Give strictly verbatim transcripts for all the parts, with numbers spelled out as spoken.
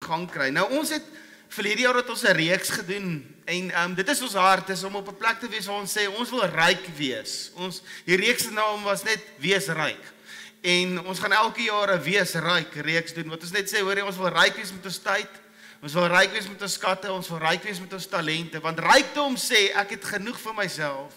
gang kry. Nou ons het verlede jaar het ons 'n reeks gedoen en um, dit is ons hart is om op 'n plek te wees waar ons sê ons wil ryk wees. Ons die reeks se naam was net Wees Ryk. En ons gaan elke jaar 'n Wees Ryk reeks doen. Wat ons net sê, hoor jy, ons wil ryk wees met ons tyd. Ons wil ryk wees met ons skatte, ons wil ryk wees met ons talente, want rykdom sê ek het genoeg vir myself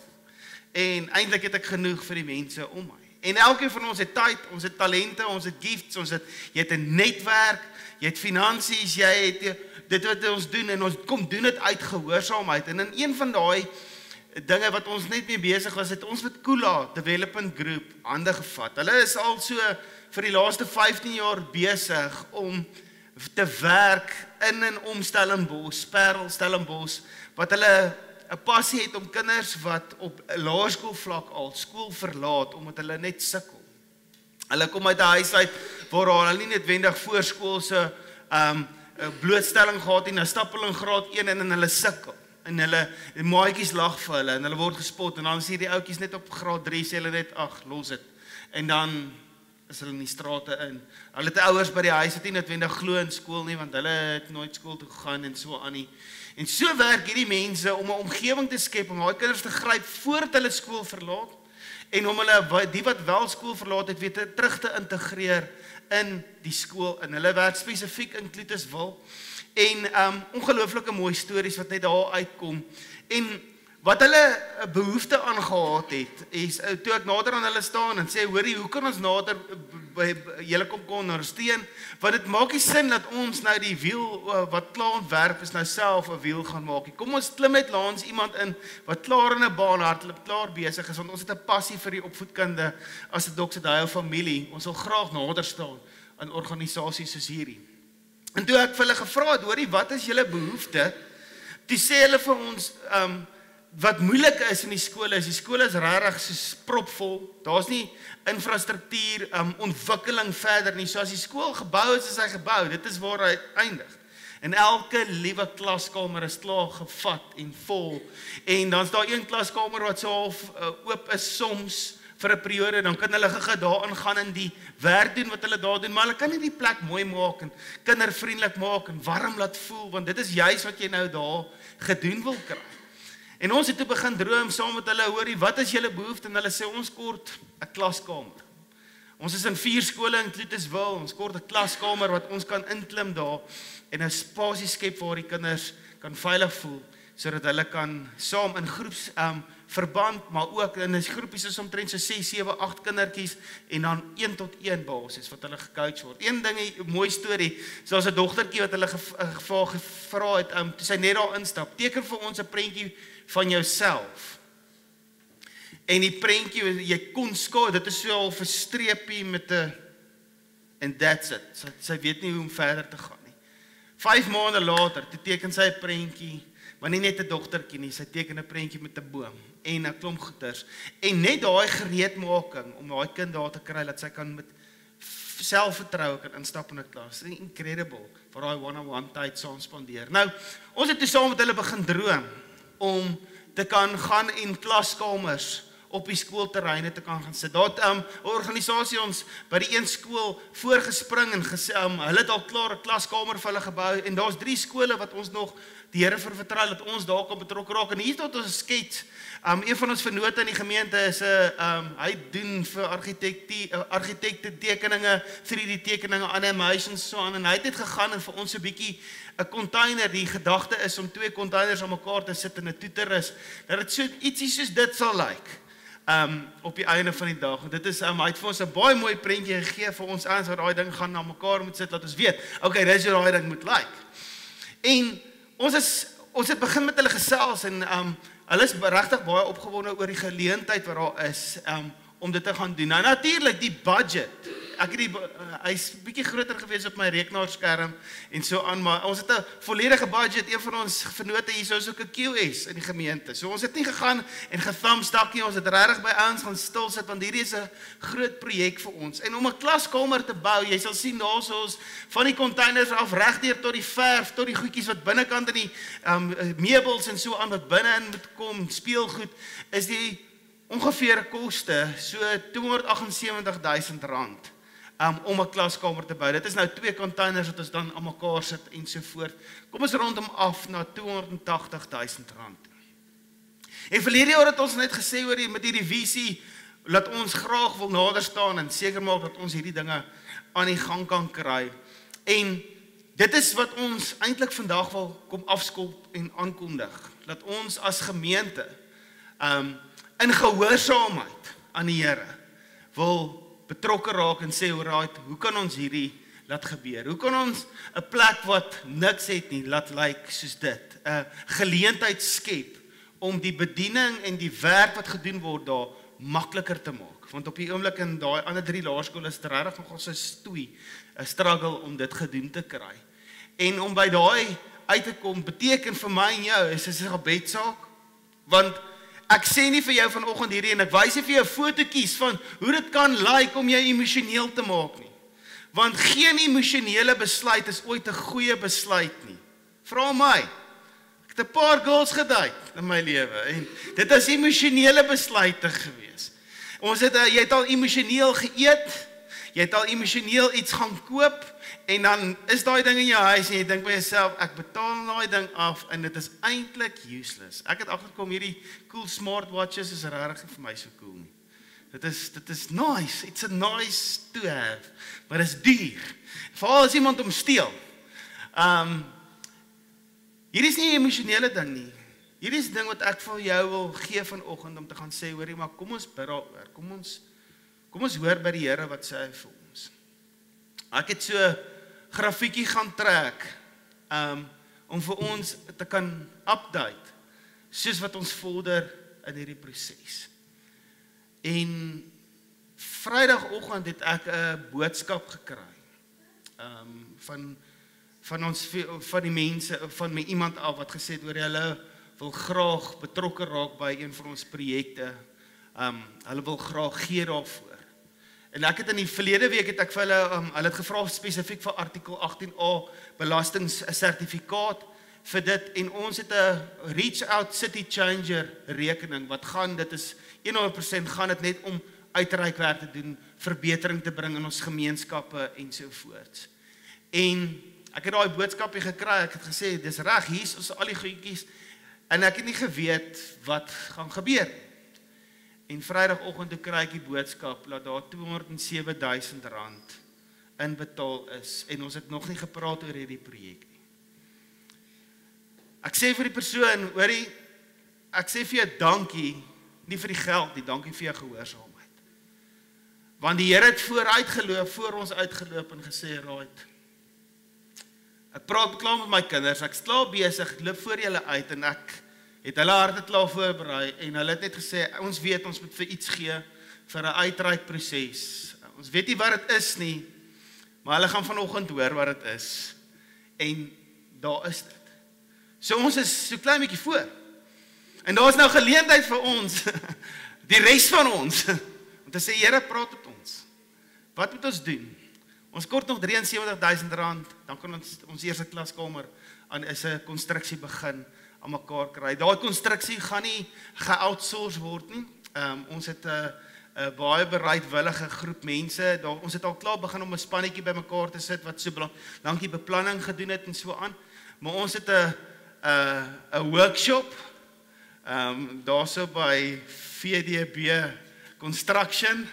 en eintlik het ek genoeg vir die mense om my. En elkeen van ons het tyd, ons het talente, ons het gifts, ons het jy het 'n netwerk, jy het finansies, jy het dit wat ons doen en ons kom doen dit uit gehoorsaamheid. En in een van daai dinge wat ons net mee besig was, het ons met Kula Development Group hande gevat. Hulle is al so vir die laaste vyftien jaar besig om te werk in en om Stellenbosch, Parel Stellenbosch, wat hulle 'n passie het om kinders wat op laerskoolvlak al skool verlaat, omdat hulle net sukkel. Hulle kom uit 'n huis uit waar hulle nie noodwendig voorskoolse um, blootstelling gehad het, nou stap hulle in graad een en in hulle sukkel. En hulle die maatjies lag vir hulle en hulle word gespot en dan sien die ouetjies net op graad drie sê hulle net ag, los dit. En dan is hulle in die strate in. Hulle het ouers by die huis wat nie noodwendig glo in skool nie, want hulle het nooit skool toe gegaan en so aan nie. En so werk hierdie mense om 'n omgewing te skep om daai kinders te gryp voordat hulle skool verlaat en om hulle die wat wel skool verlaat het weer te, terug te integreer in die skool. En hulle werk spesifiek in Cloetuswil. En um, ongelooflike mooi stories wat net daar uitkom. En wat hulle 'n behoefte aan gehad het, is toe ek nader aan hulle staan en sê, hoorie, hoe kan ons nader by julle kom kon ondersteun? Want dit maak nie sin dat ons nou die wiel wat klaar ontwerp is nou self 'n wiel gaan maak. Kom ons klim net langs iemand in wat klaar in 'n baan hardloop, klaar besig is, want ons het 'n passie vir die opvoedkunde as 'n Doxedale familie. Ons wil graag nader staan aan organisasies soos hierdie. En toe ek vir hulle gevra het, hoorie, wat is julle behoefte? Toe sê hulle vir ons, um, wat moeilik is in die skole, is die skole is regtig so propvol, daar's nie infrastruktuur, um, ontwikkeling verder nie, so as die skool gebou is, is hy gebou, dit is waar hy eindig. En elke liewe klaskamer is klaar gevat en vol, en dan is daar een klaskamer wat so half uh, oop is soms, vir 'n periode, dan kan hulle gou daarin gaan en die werk doen wat hulle daar doen, maar hulle kan nie die plek mooi maak en kindervriendelik maak en warm laat voel, want dit is juis wat jy nou daar gedoen wil kry. En ons het toe begin droom saam met hulle, hoorie, wat is julle behoefte? En hulle sê, ons kort 'n klaskamer. Ons is in vier skole in Cloetuswil, ons kort 'n klaskamer wat ons kan inklim daar en 'n spasie skep waar die kinders kan veilig voel, sodat hulle kan saam in groeps um, verband, maar ook in 'n groepies is omtrent so ses, sewe, agt kindertjies en dan een tot een basis wat hulle gecoach word. Een ding, 'n mooi storie, so as 'n dogtertjie wat hulle gevra gevra het, um, toe sy net daar instap, teken vir ons 'n prentjie van jouself. En die prentjie, jy kon skaar, dit is so al 'n streepie met 'n and that's it. Sy, sy weet nie hoe om verder te gaan nie. Vyf maande later, toe teken sy 'n prentjie, maar nie net 'n dogtertjie nie, sy teken 'n prentjie met 'n boom en 'n klomp goeters. En net daai gereedmaking om daai kind daar te kry dat sy kan met selfvertroue kan instap in 'n klas. Dit is incredible vir daai one-on-one tyd saam spandeer. Nou, ons het toe saam met hulle begin droom om te kan gaan en klaskamers op die skoolterreine te kan gaan sit. Daar het 'n um, organisasie ons by die een skool voorgespring en gesê, um, hulle het al klaar 'n klaskamer vir hulle gebou en daar's drie skole wat ons nog die Here vir vertrou dat ons daar kan betrokke raak. En hier tot ons skets, um, een van ons vennote in die gemeente is 'n um, hy doen vir argitekte uh, argitekte tekeninge, drie D tekeninge, animations so aan en hy het net gegaan en vir ons 'n bietjie 'n container, die gedagte is om twee containers aan mekaar te sit en 'n toeter is, dat dit so ietsie soos dit sal lyk. Like. Um, op die einde van die dag. Dit is, um, hy het vir ons 'n baie mooi prentjie gegee vir ons aan, so daai ding gaan na mekaar moet sit, laat ons weet, okay, dis hoe daai ding moet lyk. Like. En ons is, ons het begin met hulle gesels, en um, hulle is regtig baie opgewonde oor die geleentheid wat daar is, um, om dit te gaan doen. Nou natuurlik, die budget, ek het die, uh, hy's bietjie groter gewees op my rekenaarskerm, en so aan, maar ons het 'n volledige budget, een van ons vennote hier, soos ook 'n Q S in die gemeente, so ons het nie gegaan en gethamstak nie, ons het regtig by ouens gaan stil sit, want hierdie is 'n groot projek vir ons, en om 'n klaskamer te bou, jy sal sien daar soos van die containers af, regdeur tot die verf, tot die goedjies wat binnekant in die um, meubels en so aan, wat binne-in moet kom, speelgoed, is die ongeveer koste, so tweehonderdagsewentig duisend rand. um, om 'n klaskamer te bou. Dit is nou twee containers wat ons dan aan mekaar sit en so voort. Kom ons rondom af na tweehonderdtagtig duisend rand. En verlede jaar het ons net gesê oor die, met hierdie visie, dat ons graag wil nader staan en seker maak dat ons hierdie dinge aan die gang kan kry. En dit is wat ons eintlik vandag wil kom afskop en aankondig. Dat ons as gemeente um, in gehoorsaamheid aan die Here wil betrokke raak en sê, alright, hoe kan ons hierdie laat gebeur? Hoe kan ons 'n plek wat niks het nie, laat lyk soos dit? 'n Geleentheid skep om die bediening en die werk wat gedoen word daar makliker te maak. Want op die oomblik in daai ander drie laerskole is dit regtig nogal so stoei, 'n struggle om dit gedoen te kry. En om by daai uit te kom beteken vir my en jou is 'n gebedsaak, want ek sê nie vir jou vanoggend hierdie en ek wys nie vir jou fotootjies van hoe dit kan lyk om jou emosioneel te maak nie. Want geen emosionele besluit is ooit 'n goeie besluit nie. Vra my. Ek het 'n paar girls gedate in my lewe en dit is emosionele besluite gewees. Ons het jy het al emosioneel geëet, jy het al emosioneel iets gaan koop en dan is daai ding in jou huis en jy dink by jouself, ek betaal daai ding af en dit is eintlik useless. Ek het agterkom hierdie cool smartwatches is regtig vir my so cool nie. Dit is dit is nice, it's a nice to have, maar dit is duur. Veral as iemand hom steel. Um Hier is nie 'n emosionele ding nie. Hier is 'n ding wat ek vir jou wil gee vanoggend om te gaan sê, hoorie, maar kom ons bid daaroor. Kom ons kom ons hoor by die Here wat sê hy vir ons. Ek het so 'n grafiekie gaan trek um om vir ons te kan update soos wat ons vorder in hierdie proses. En Vrydagoggend het ek 'n boodskap gekry um van van ons van die mense van my iemand af wat gesê het oor hulle wil graag betrokke raak by een van ons projekte. Um hulle wil graag gee daarvoor. En ek het in die verlede week het ek vir hulle um, hulle het gevra spesifiek vir artikel agttien A belastingsertifikaat vir dit en ons het 'n Reach Out City Changer rekening wat gaan dit is honderd persent gaan dit net om uitreikwerk te doen, verbetering te bring in ons gemeenskappe en so voort. En ek het daai boodskapie gekry, ek het gesê, dis reg, hier is ons al die goedjies, en ek het nie geweet wat gaan gebeur. En Vrydagoggend toe kry ek die boodskap, dat daar tweehonderd en sewe duisend rand inbetaal is, en ons het nog nie gepraat oor hierdie projek nie. Ek sê vir die persoon, hoorie, ek sê vir jou dankie, nie vir die geld nie, dankie vir jou gehoorsaamheid. Want die Here het vooruit geloop, voor ons uitgeloop en gesê, right, ek praat klaar met my kinders, ek is klaar besig, ek loop voor julle uit en ek het hulle harte klaar voorberei en hulle het net gesê, ons weet ons moet vir iets gee, vir 'n uitreikproses. Ons weet nie wat dit is nie, maar hulle gaan vanoggend hoor wat dit is. En daar is dit. So ons is so klein bietjie voor. En daar is nou geleentheid vir ons, die res van ons, om te sê, Here, praat met ons. Wat moet ons doen? Ons kort nog drie en sewentig duisend rand, dan kan ons ons eerste klaskamer aan is 'n konstruksie begin aan mekaar kry. Daai konstruksie gaan nie ge-outsource word nie. Um, ons het 'n 'n baie bereidwillige groep mense. Daar ons het al klaar begin om 'n spannetjie bymekaar te sit wat so lank die beplanning gedoen het en so aan. Maar ons het 'n 'n 'n workshop um daarso by V D B Construction.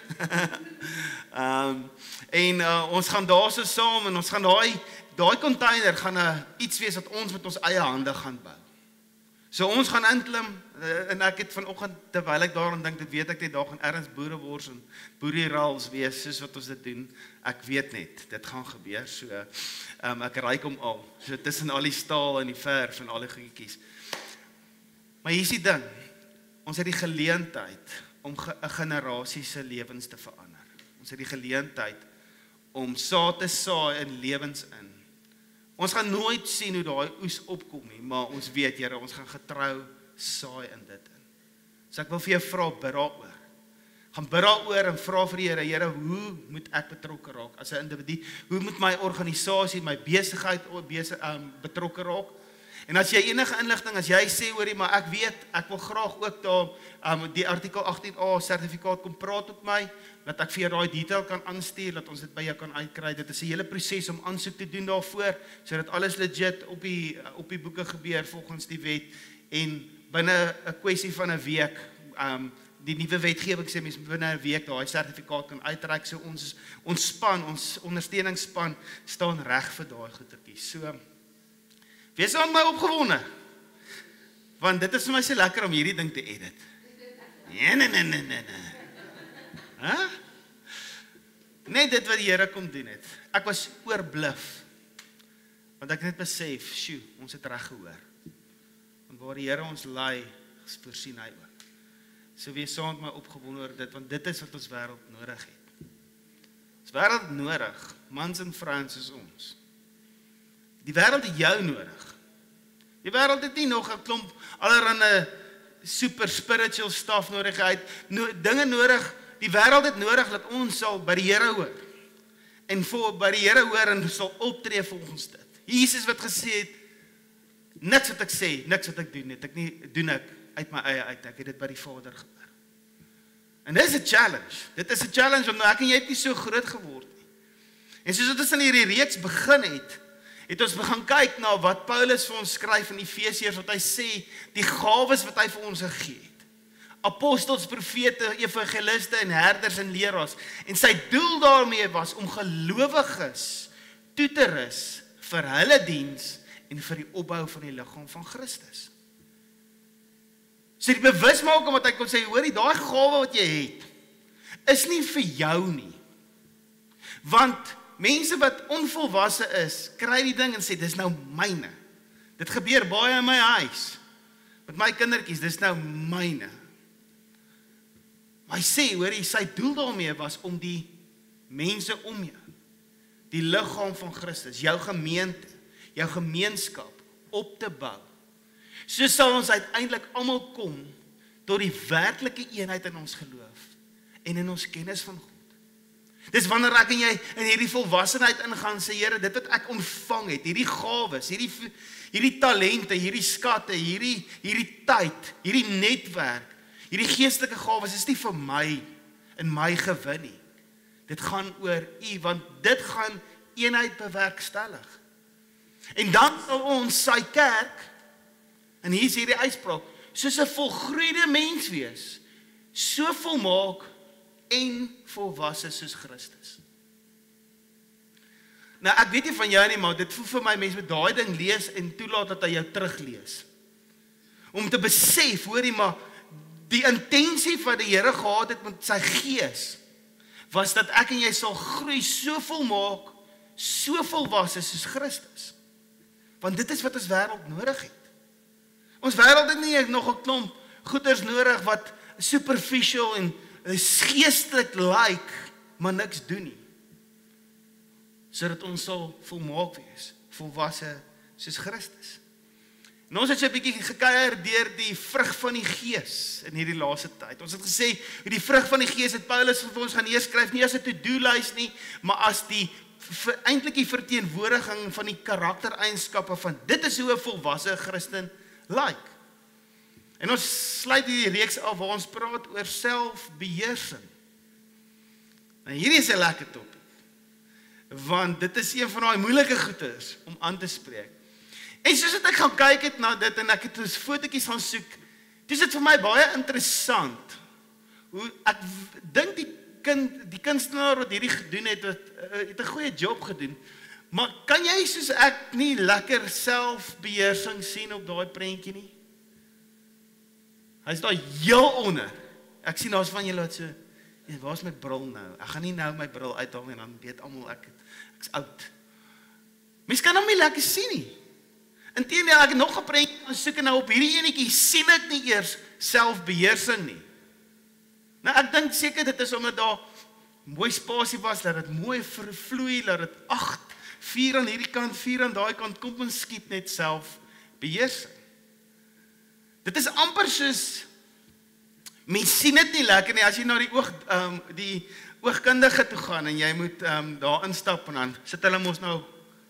um En uh, ons gaan daar so saam en ons gaan daai daai container gaan 'n uh, iets wees wat ons met ons eie hande gaan bou. So ons gaan inklim uh, en ek het vanoggend terwyl ek daaraan dink, dit weet ek net daar gaan ergens boerewors en boerierals wees soos wat ons dit doen. Ek weet net, dit gaan gebeur. So um, ek ryk hom al. So tussen al die staal en die verf en al die goedjies. Maar hier is die ding. Ons het die geleentheid om 'n ge generasie se lewens te verander. Ons het die geleentheid om saad te saai in lewens in. Ons gaan nooit sien hoe daai oes opkom nie, maar ons weet, Here, ons gaan getrou saai in dit in. So ek wil vir jou vra, bid daaroor. Gaan bid daaroor en vra vir die Here, Here, hoe moet ek betrokke raak as 'n individu? Hoe moet my organisasie, my besigheid besig um, betrokke raak? En as jy enige inligting, as jy sê, hoorie, maar ek weet, ek wil graag ook daar um, die artikel agttien A sertifikaat kom praat met my, dat ek vir jou daai detail kan aanstuur, dat ons dit by jou kan uitkry. Dit is 'n hele proses om aansoek te doen daarvoor, sodat alles legit op die op die boeke gebeur volgens die wet, en binne 'n kwessie van 'n week, um, die nuwe wetgewing sê mens binne 'n week daai sertifikaat kan uitreik, so ons ons span, ons ondersteuningsspan staan reg vir daai goedertjies. So wees aan my opgewonde, want dit is vir my so lekker om hierdie ding te edit. Nee, nee, nee, nee, nee. Huh? Net dit wat die Here kom doen het. Ek was oorbluf, want ek het net besef, sjoe, ons het reg gehoor. Want waar die Here ons lei, voorsien hy ook. So wees saam met my opgewonde oor dit, want dit is wat ons wêreld nodig het. Ons wêreld nodig, mans en vrouens soos ons. Die wêreld het jou nodig. Die wêreld het nie nog 'n klomp allerhande super spiritual stuff nodig, het no, dinge nodig. Die wêreld het nodig dat ons sal by die Here hoor. En voor by die Here hoor en sal optree volgens dit. Jesus wat gesê het, niks wat ek sê, niks wat ek doen, het ek nie doen ek uit my eie uit, ek het dit by die Vader gehoor. En dit is 'n challenge. Dit is 'n challenge want ek en jy het nie so groot geword nie. En soos wat ons in hierdie reeks begin het, het ons begin kyk na wat Paulus vir ons skryf in Efesiërs, wat hy sê, die gawes wat hy vir ons gegee het. Apostels, profete, evangeliste en herders en leraars. En sy doel daarmee was om gelowiges toe te rus vir hulle diens en vir die opbou van die liggaam van Christus. So die bewusmaking wat hy kon sê, hoorie, daai gawe wat jy het, is nie vir jou nie. Want mense wat onvolwasse is, kry die ding en sê, dis nou myne. Dit gebeur baie in my huis. Met my kindertjies, dis nou myne. Maar hy sê, hoorie, sy doel daarmee was om die mense om jou, die liggaam van Christus, jou gemeente, jou gemeenskap op te bou. So sal ons uiteindelik almal kom tot die werklike eenheid in ons geloof en in ons kennis van God. Dis wanneer ek en jy in hierdie volwassenheid ingaan, sê Here, dit wat ek ontvang het, hierdie gawes, hierdie hierdie talente, hierdie skatte, hierdie hierdie tyd, hierdie netwerk, hierdie geestelike gawes is nie vir my in my gewin nie. Dit gaan oor U, want dit gaan eenheid bewerkstellig. En dan sal ons sy kerk, en hier is hierdie uitspraak, soos 'n volgroeide mens wees, so volmaak en volwasse soos Christus. Nou, ek weet nie van jou nie, maar dit voel vir my, mense met daai ding lees en toelaat dat hy jou teruglees. Om te besef, hoorie, maar die intensie wat die Here gehad het met sy gees, was dat ek en jy sal groei so volmaak, so volwasse soos Christus. Want dit is wat ons wêreld nodig het. Ons wêreld het nie nog 'n klomp goeders nodig wat superficial en geestelik lyk, maar niks doen nie. Sodat ons sal volmaak wees, volwasse soos Christus. En ons het so 'n bietjie gekuier deur die vrug van die Gees in hierdie laaste tyd. Ons het gesê, hoe die vrug van die Gees het Paulus vir ons gaan neerskryf, nie as 'n to-do-lys nie, maar as die eintlik die verteenwoordiging van die karaktereienskappe van dit is hoe 'n volwasse Christen lyk. En ons sluit hierdie reeks af waar ons praat oor selfbeheersing. En hierdie is 'n lekker topik, want dit is een van daai moeilike goeders om aan te spreek. En soos ek gaan kyk het na dit en ek het dus fotootjies gaan soek, dis dit vir my baie interessant. Hoe ek dink die kind, die kunstenaar wat hierdie gedoen het, het, het 'n goeie job gedoen. Maar kan jy soos ek nie lekker selfbeheersing sien op daai prentjie nie? Hy is daar heel onder. Ek sien daar's van julle wat so, waar's my bril nou? Ek gaan nie nou my bril uithaal en dan weet almal ek ek's oud. Mens kan hom nie lekker sien nie. Inteendeel, ek het nog 'n prentjie gaan soek en nou op hierdie enetjie sien ek nie eers selfbeheersing nie. Nou ek dink seker dit is omdat daar mooi spasie was, dat dit mooi vervloei, dat dit agt, vier aan hierdie kant, vier aan daai kant, kom ons skiet net selfbeheersing. Dit is amper soos, mens sien dit nie lekker nie, as jy na die oog, um, die oogkundige toe gaan, en jy moet um, daar instap, en dan sit hulle mos nou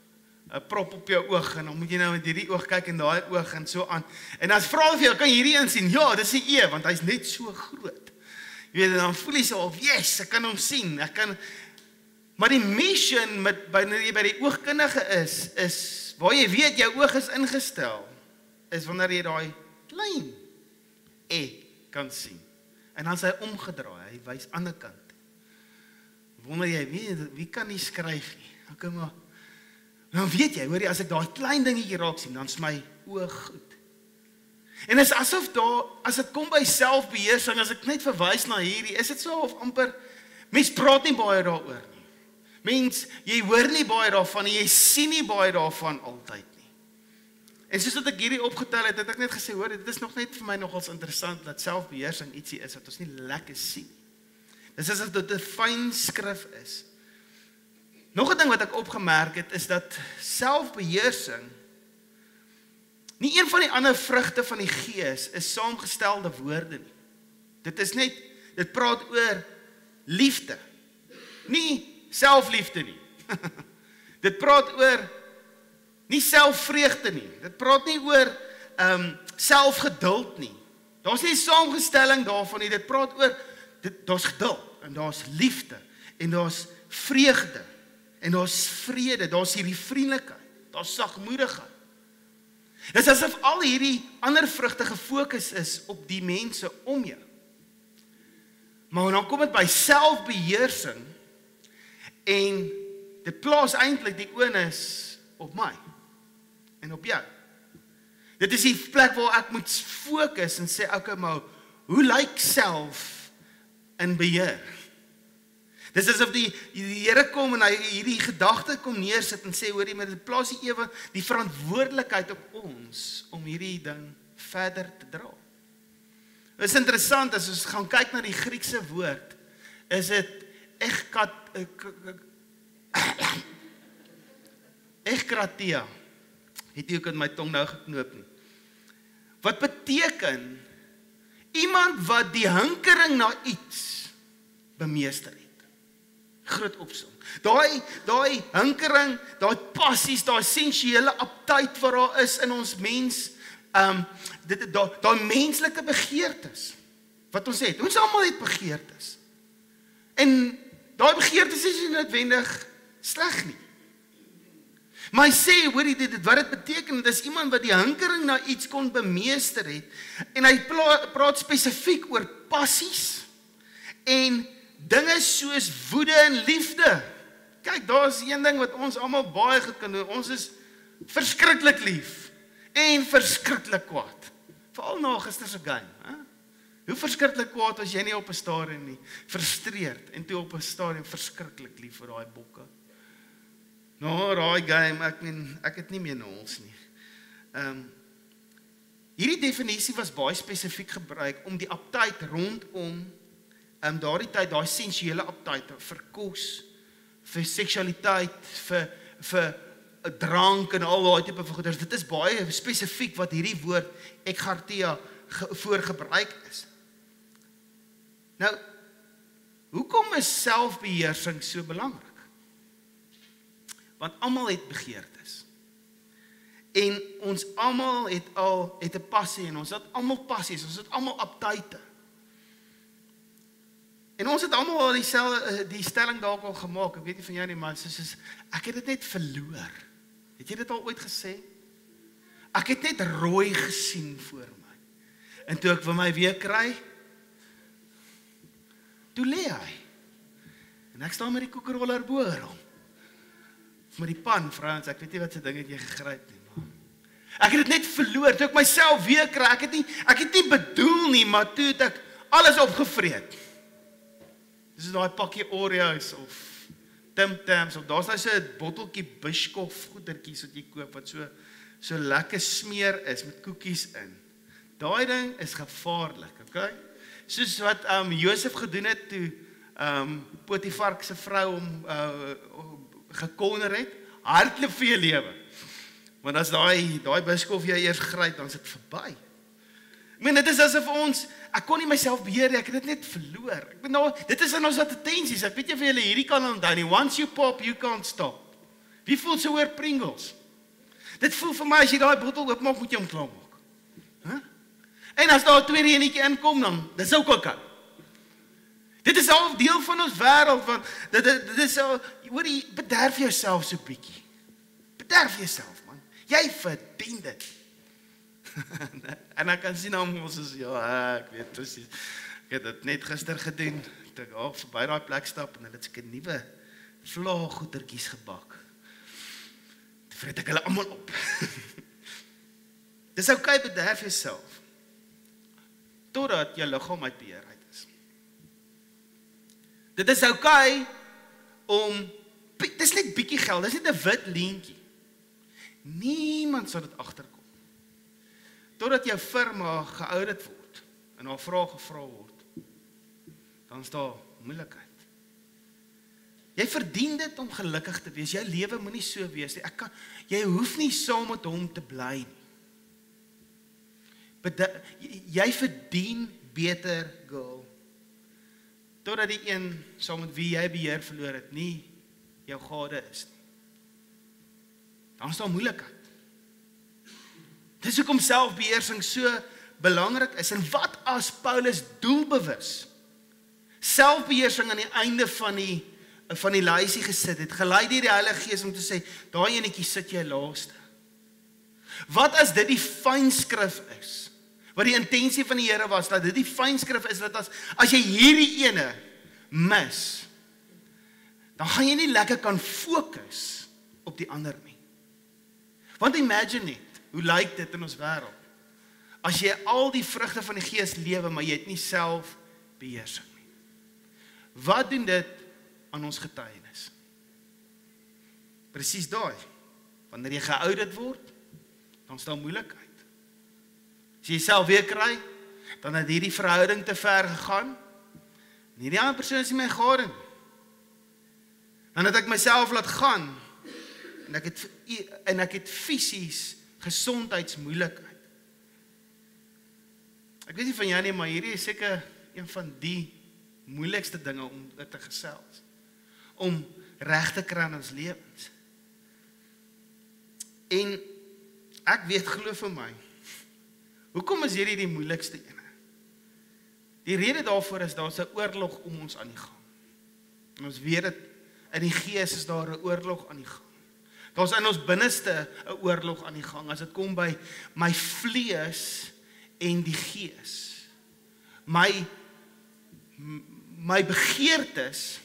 'n prop op jou oog en dan moet jy nou met hierdie oog kyk en daai oog en so aan. En as vra vir jou, kan jy hierdie insien? Ja, dis 'n E, want hy's net so groot. Jy weet, dan voel jy so of, yes, ek kan hom sien. Ek kan Maar die mission met wanneer jy by die oogkundige is, is waar jy weet jou oog is ingestel, is wanneer jy daai klein E kan sien. En dan is hy omgedraai, hy wys ander kant. Wonder jy, wie, wie kan nie skryf nie? Okay, maar dan weet jy, hoor jy, as ek daai klein dingetjie raak sien, dan is my oog goed. En is asof daar, as dit kom by selfbeheersing, as ek net verwys na hierdie, is dit so of amper, mens praat nie baie daaroor nie. Mens, jy hoor nie baie daarvan nie, jy sien nie baie daarvan altyd nie. En soos dat ek hierdie opgetel het, het ek net gesê, hoor, dit is nog net vir my nogals interessant, dat selfbeheersing ietsie is, wat ons nie lekker sien. Dis asof dit 'n fyn skrif is. Nog 'n ding wat ek opgemerk het, is dat selfbeheersing, nie een van die ander vrugte van die Gees, is saamgestelde woorde nie. Dit is net, dit praat oor liefde, nie selfliefde nie. Dit praat oor nie selfvreugde nie. Dit praat nie oor um, selfgeduld nie. Daar's nie saamgestelling daarvan nie. Dit praat oor, dit, daar's geduld, en daar's liefde, en daar's vreugde, en daar's vrede, daar's hierdie vriendelikheid, daar's sagmoedigheid. Dit is asof al hierdie ander vrugte gefokus is op die mense om jou. Maar dan kom dit by selfbeheersing, en dit plaas eintlik die onus op my, en op jou. Dit is die plek waar ek moet fokus en sê, okay, maar hoe lyk self in beheer? Dis asof die, die Here kom en hy hierdie gedagte kom neersit en sê, hoorie, maar dit plaas die ewe die verantwoordelikheid op ons om hierdie ding verder te dra. Dit is interessant, as ons gaan kyk na die Griekse woord, is dit echkat, echkratia, het jy ook in my tong nou geknoop nie. Wat beteken, iemand wat die hinkering na iets bemeester het. Groot opsom. Daai, daai hinkering, daai passies, daai essensiële aptyd wat daar is in ons mens, um, dit, daai, daai menslike begeertes, wat ons het. Ons almal het begeertes. En daai begeertes is nie noodwendig sleg nie. Maar hy sê, hoorie, dit, dit, wat dit beteken, dit is iemand wat die hinkering na iets kon bemeester het, en hy praat, praat spesifiek oor passies, en dinge soos woede en liefde. Kyk, daar is een ding wat ons almal baie goed kan doen, ons is verskriklik lief, en verskriklik kwaad. Veral na gister se game, hè? Hoe verskriklik kwaad was jy nie op 'n stadium nie, frustreerd, en toe op 'n stadium verskriklik lief vir daai bokke. Nou, daai game, ek meen, ek het nie meer na ons nie. Um, hierdie definisie was baie spesifiek gebruik om die aptyd rondom um, daardie tyd, daai essensiële aptyd vir kos, vir seksualiteit, vir, vir drank en al daai tipe van goeders. Dit is baie spesifiek wat hierdie woord ekhartia voor gebruik is. Nou, hoekom is selfbeheersing so belangrik? Want almal het begeertes. En ons almal het al het 'n passie en ons het almal passies, ons het almal aptyte. En ons het almal al dieselfde die stelling dalk al gemaak. Ek weet nie van jou nie, maar soos is ek het dit net verloor. Het jy dit al ooit gesê? Ek het net rooi gesien voor my. En toe ek vir my weer kry, toe lê hy. En ek staan met die koekeroller bo hom. Met die pan, Frans, ek weet nie wat se ding het jy gegryp nie, man. Ek het dit net verloor, toe ek myself weer kry, ek het nie, ek het nie bedoel nie, maar toe het ek alles opgevreet. Dis is daai pakkie Oreos, of Tim Tams, of daar is nou so 'n botteltjie Biscoff goedertjies wat jy koop, wat so, so lekker smeer is, met koekies in. Daai ding is gevaarlik, okay? Soos wat um, Josef gedoen het, toe um, Potifar se vrou om uh, gekonner het, hardloop vir jou lewe. Want as daai daai Biscoff jy eers gryp, dan is dit verby. Ek meen, dit is asof ons, ek kon nie myself beheer, ek het dit net verloor. Ek meen, nou, dit is in ons advertensies, ek weet jy vir julle hierdie kan onthou nie, once you pop, you can't stop. Wie voel so oor Pringles? Dit voel vir my, as jy daai bottel oopmaak, moet jy hom klaarmaak. Huh? En as daar 'n tweede enetjie inkom, dan, dis ook oké. Dit is al deel van ons wêreld, want dit, dit, dit is al, hoor jy, bederf jouself so bietjie. Bederf jouself, man. Jy verdien dit. En ek kan sien hom ons is, ja, ek weet presies. Ek het dit net gister gedoen, toe ek al verby daai plek stap, en hulle het seker nuwe vlaaggoedertjies gebak. Toe vreet ek hulle almal op. Dis okay, bederf jouself, totdat jou liggaam uit beheer uit is. Dit is okay om, dis net bietjie geld, dis net 'n wit leentjie. Niemand sal dit agterkom. Totdat jou firma geaudit word, en haar vrae gevra word, dan is daar moeilikheid. Jy verdien dit om gelukkig te wees, jou lewe moet nie so wees nie. Ek kan, jy hoef nie saam met hom te bly nie. Bede, jy verdien beter, girl. Totdat die een, saam met wie jy beheer verloor het, nie jou gade is nie. Dan is daar moeilikheid. Dis hoekom selfbeheersing so belangrik is. En wat as Paulus doelbewus selfbeheersing aan die einde van die, van die lysie gesit het, gelei deur die Heilige Gees om te sê, daai enetjie sit jy laaste. Wat as dit die fynskrif is? Wat die intensie van die Here was, dat dit die fynskrif is, dat as, as jy hierdie ene mis, dan gaan jy nie lekker kan fokus op die ander nie. Want imagine net, hoe lyk dit in ons wêreld? As jy al die vrugte van die Gees lewe, maar jy het nie self beheersing nie. Wat doen dit aan ons getuienis? Presies daai. Wanneer jy geoudit word, dan staan moeilikheid. As jy jouself weer kry, dan het hierdie verhouding te ver gegaan, en hierdie ander persoon is nie my gade nie. Dan het ek myself laat gaan, en ek het, en ek het fisies gesondheidsmoeilikheid. Ek weet nie van jou nie, maar hierdie is seker een van die moeilikste dinge om dit te gesels. Om reg te kry in ons lewens. En ek weet, glo vir my, hoekom is hierdie die moeilikste ene? Die rede daarvoor is, daar is 'n oorlog om ons aan die gang. En ons weet dit, in die Gees is daar 'n oorlog aan die gang. Daar is in ons binneste 'n oorlog aan die gang, as dit kom by my vlees en die Gees. My, my begeertes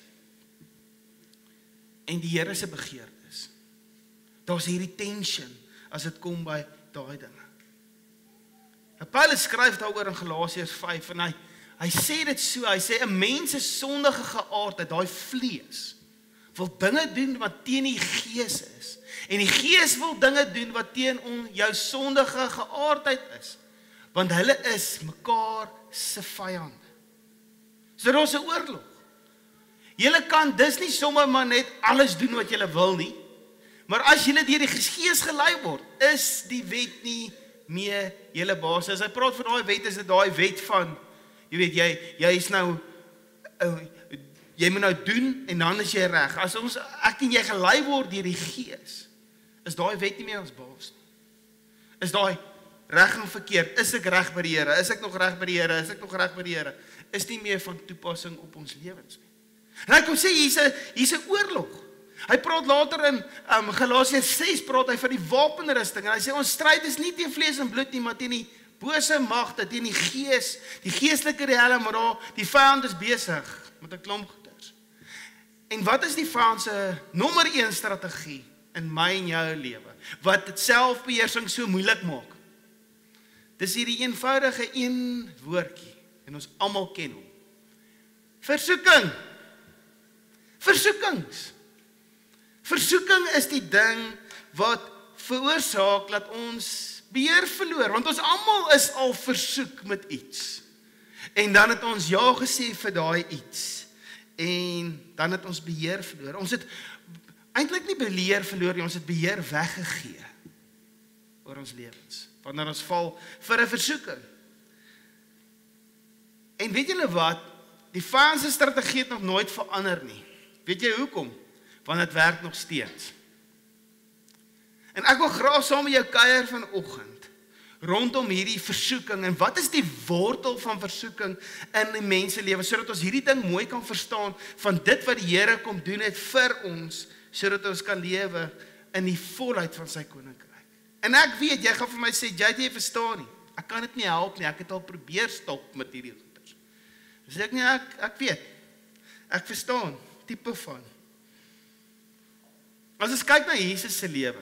en die Here se begeertes. Daar is hierdie tension, as dit kom by daai dinge. En Paulus skryf daaroor in Galasiërs vyf, en hy, hy sê dit so, hy sê, 'n mens se sondige geaardheid, daai vlees, wil dinge doen wat teen die Gees is. En die Gees wil dinge doen wat teen on, jou sondige geaardheid is. Want hulle is mekaar se vyande. So daar is 'n oorlog. Julle kan dis nie sommer maar net alles doen wat julle wil nie. Maar as julle deur die Gees gelei word, is die wet nie meer julle baas. As hy praat van daai wet, is dit daai wet van, jy weet, jy, jy is nou, uh, jy moet nou doen, en dan is jy reg. As ons, ek en jy gelei word deur die Gees, is daai wet nie meer ons baas nie. Is daai reg en verkeerd, is ek reg by die Here, is ek nog reg by die Here, is ek nog reg by die Here, is nie meer van toepassing op ons lewens nie. En hy kom sê, hier's 'n hier's 'n oorlog. Hy praat later in um, Galasiërs ses, praat hy van die wapenrusting, en hy sê, ons stryd is nie teen vlees en bloed nie, maar teen die bose magte, teen die gees, die geestelike riekelm, maar daar, die vyand is besig met 'n klomp goeders. En wat is die vyand se nommer een strategie in my en jou lewe, wat dit selfbeheersing so moeilik maak? Dis hierdie eenvoudige een woordjie, en ons almal ken hom. Versoeking. Versoekings. Versoeking is die ding wat veroorsaak dat ons beheer verloor, want ons almal is al versoek met iets. En dan het ons ja gesê vir daai iets, en dan het ons beheer verloor. Ons het eintlik nie beheer verloor nie, ons het beheer weggegee oor ons lewens, wanneer ons val vir 'n versoeking. En weet julle wat? Die vyand se strategie het nog nooit verander nie. Weet jy hoekom? Want dit werk nog steeds. En ek wil graag saam met jou kuier vanoggend rondom hierdie versoeking en wat is die wortel van versoeking in die menselewe sodat ons hierdie ding mooi kan verstaan van dit wat die Here kom doen het vir ons sodat ons kan lewe in die volheid van sy koninkryk. En ek weet jy gaan vir my sê jy het nie verstaan nie. Ek kan dit nie help nie. Ek het al probeer stop met hierdie goeters. Dis ek nie ek ek weet. Ek verstaan tipe van. As ons kyk na Jesus se lewe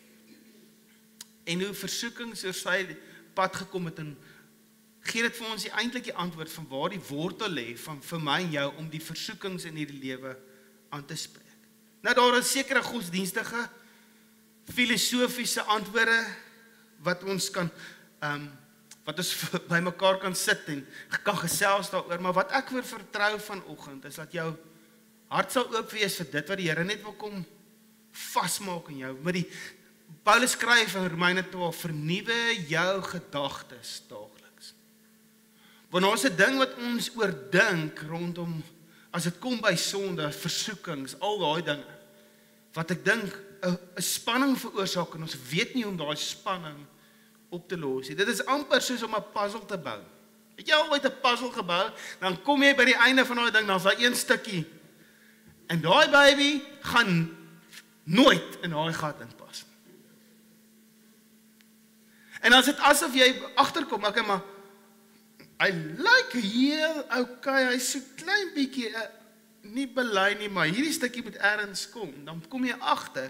en hoe versoekings oor sy pad gekom het en gee dit vir ons die eintlik die antwoord van waar die wortel lê van vir my en jou om die versoekings in hierdie lewe aan te spreek. Nou daar is sekere godsdienstige filosofiese antwoorde wat ons kan um, wat ons by mekaar kan sit en kan gesels daaroor, maar wat ek weer vertrou vanoggend is dat jou hart sal oop wees vir dit wat die Here net wil kom vasmaak in jou. Met die Paulus skryf in Romeine twaalf, vernuwe jou gedagtes daagliks. Want ons 'n ding wat ons oordink rondom as dit kom by sonde, versoekings, al daai dinge wat ek dink 'n spanning veroorsaak en ons weet nie om daai spanning op te los nie. Dit is amper soos om 'n puzzle te bou. Het jy al ooit 'n puzzle gebou? Dan kom jy by die einde van daai ding, dan's daar een stukkie. En daai baby gaan nooit in daai gat inpas nie. En as dit asof jy agterkom, okay, maar I like heel okay, hy's so klein bietjie uh, nie belei nie, maar hierdie stukkie moet ergens kom. Dan kom jy agter.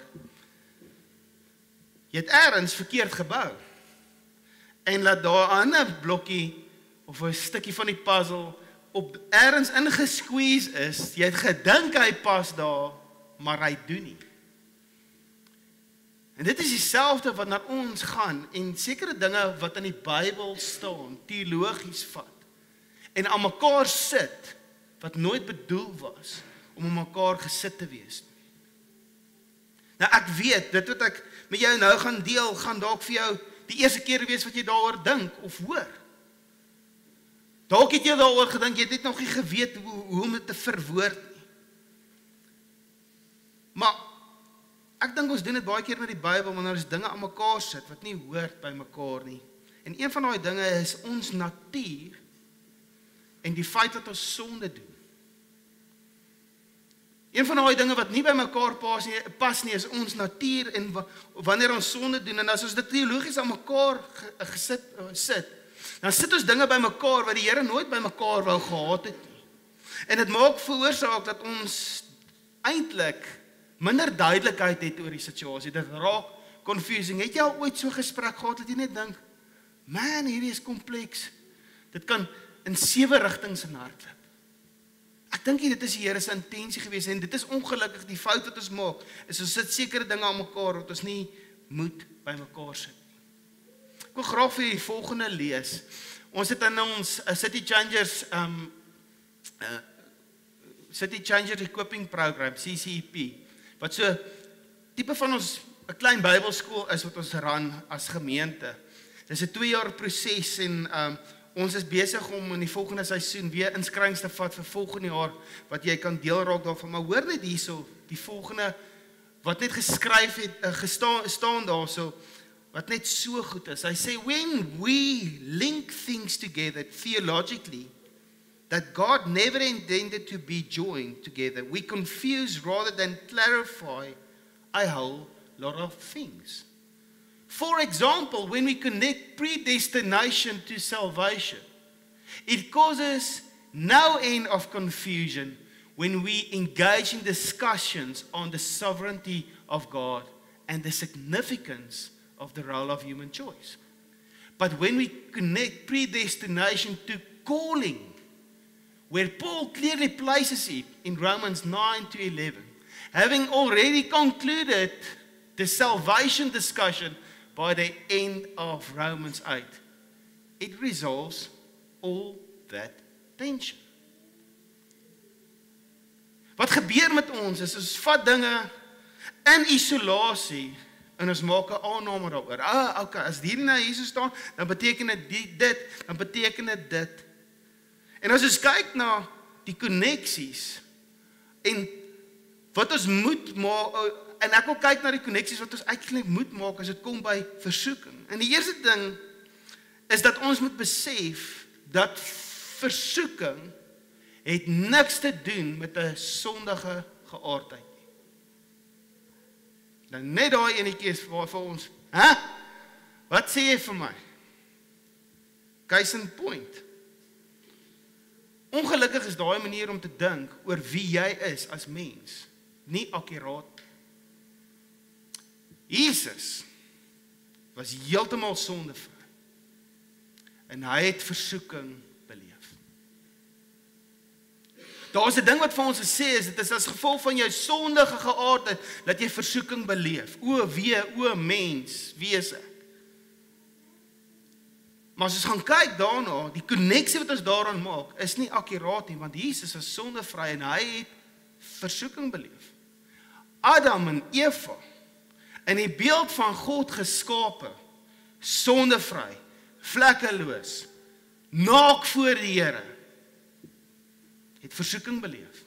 Jy het ergens verkeerd gebou. En laat daar 'n ander blokkie of 'n stukkie van die puzzle op ergens ingesqueeze is. Jy het gedink hy pas daar, maar hy doen nie. En dit is dieselfde wat na ons gaan en sekere dinge wat in die Bybel staan, teologies vat en aan mekaar sit wat nooit bedoel was om aan mekaar gesit te wees. Nou ek weet, dit wat ek met jou nou gaan deel, gaan dalk vir jou die eerste keer wees wat jy daaroor dink of hoor. Dalk het jy daaroor gedink, jy het net nog nie geweet hoe, hoe om dit te verwoord nie. Maar ek dink ons doen dit baie keer met die Bybel, wanneer ons dinge aan mekaar sit, wat nie hoort by mekaar nie. En een van daai dinge is ons natuur, en die feit dat ons sonde doen. Een van daai dinge wat nie by mekaar pas nie, pas nie, is ons natuur, en wanneer ons sonde doen, en as ons dit teologies aan mekaar gesit, sit, dan sit ons dinge by mekaar, wat die Here nooit by mekaar wou gehad het nie. En dit maak veroorsaak dat ons eintlik minder duidelikheid het oor die situasie. Dit raak confusing. Het jy al ooit so gesprek gehad dat jy net dink, man, hierdie is kompleks. Dit kan in sewe rigtings in hardloop. Ek dink dit is die Here se intensie gewees en dit is ongelukkig die fout wat ons maak. Is ons sit sekere dinge aan mekaar wat ons nie moet by mekaar sit nie. Ek wil graag vir die volgende lees. Ons het in ons uh, City Changers um, uh, City Changer Equipping Program, C C E P, wat so tipe van ons 'n klein Bybelskool is wat ons ran as gemeente. Dis 'n twee jaar proses en um, ons is besig om in die volgende seisoen weer inskrywings te vat vir volgende jaar wat jy kan deel raak daarvan. Maar hoor net hierso, die volgende wat net geskryf het, uh, gestaan staan daarso wat net so goed is. Hy sê when we link things together theologically that God never intended to be joined together, we confuse rather than clarify a whole lot of things. For example, when we connect predestination to salvation, it causes no end of confusion when we engage in discussions on the sovereignty of God and the significance of the role of human choice. But when we connect predestination to calling, where Paul clearly places it in Romans nine to eleven, having already concluded the salvation discussion by the end of Romans eight, it resolves all that tension. Wat gebeur met ons is, ons vat dinge in isolasie en ons maak 'n aanname daaroor. Ah, okay, as hier na Jesus staan, dan beteken dit dit, dan beteken dit dit. En as ons kyk na die koneksies en wat ons moet maar en ek wil kyk na die koneksies wat ons eintlik moet maak as dit kom by versoeking. En die eerste ding is dat ons moet besef dat versoeking het niks te doen met 'n sondige geaardheid nie. Dan net daai enetjie is waar vir ons, hè? Wat sê jy vir my? Case in point. Ongelukkig is daai manier om te dink oor wie jy is as mens nie akkuraat. Jesus was heeltemal sondevry en hy het versoeking beleef. Daar is 'n ding wat vir ons gesê is, dit is as gevolg van jou sondige geaardheid dat jy versoeking beleef. O wee, o mens, wie is ek? Maar as ons gaan kyk daarna, die koneksie wat ons daaraan maak, is nie akkuraat nie, want Jesus was sondevry en hy het versoeking beleef. Adam en Eva, in die beeld van God geskape, sondevry, vlekkeloos, naak voor die Here, het versoeking beleef.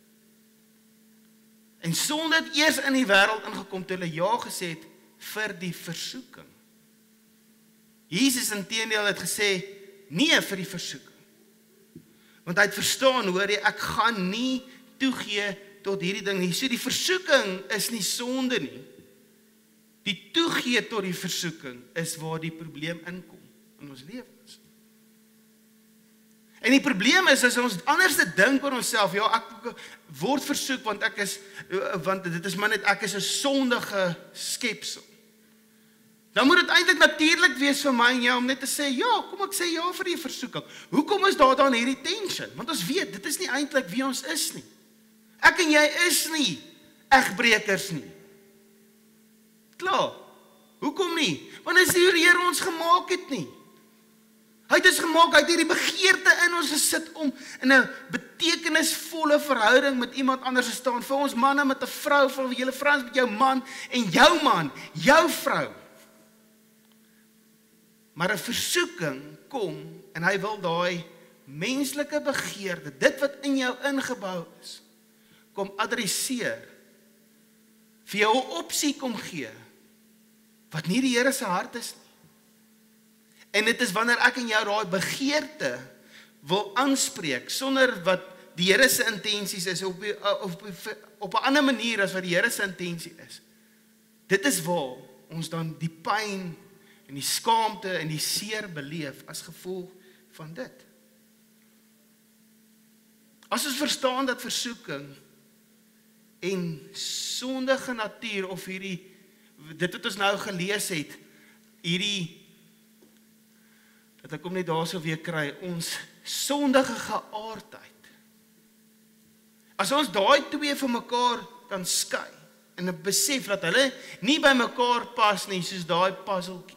En sonde het eers in die wêreld ingekom toe hulle ja gesê het vir die versoeking. Jesus inteendeel het gesê nee vir die versoeking. Want hy het verstaan, hoor jy, ek gaan nie toegee tot hierdie ding nie. So die versoeking is nie sonde nie. Die toegee tot die versoeking is waar die probleem inkom in ons lewens. En die probleem is, as ons anders te dink oor onsself, ja, ek word versoek want ek is, want dit is maar net, ek is 'n sondige skepsel. Dan moet dit eintlik natuurlik wees vir my en jou om net te sê, ja, kom ek sê ja vir die versoeking. Hoekom is daar dan hierdie tension? Want ons weet, dit is nie eintlik wie ons is nie. Ek en jy is nie egbrekers nie. Klaar. Hoekom nie? Want dit is nie hoe die Here ons gemaak het nie. Hy het ons gemaak, hy het hierdie begeerte in ons gesit om in 'n betekenisvolle verhouding met iemand anders te staan. Vir ons manne met 'n vrou, vir julle vrouens met jou man en jou man, jou vrou. Maar 'n versoeking kom en hy wil daai menslike begeerte, dit wat in jou ingebou is, kom adresseer, vir jou 'n opsie kom gee, wat nie die Here se hart is nie. En dit is wanneer ek en jou daai begeerte wil aanspreek, sonder wat die Here se intensies is, op, op, op 'n ander manier as wat die Here se intensie is. Dit is waar ons dan die pyn en die skaamte en die seer beleef as gevolg van dit. As ons verstaan dat versoeking en sondige natuur of hierdie, dit wat ons nou gelees het, hierdie, dat ek kom net daar so weer kry, ons sondige geaardheid. As ons daai twee van mekaar kan skei, en ek besef dat hulle nie by mekaar pas nie, soos daai puzzeltjie,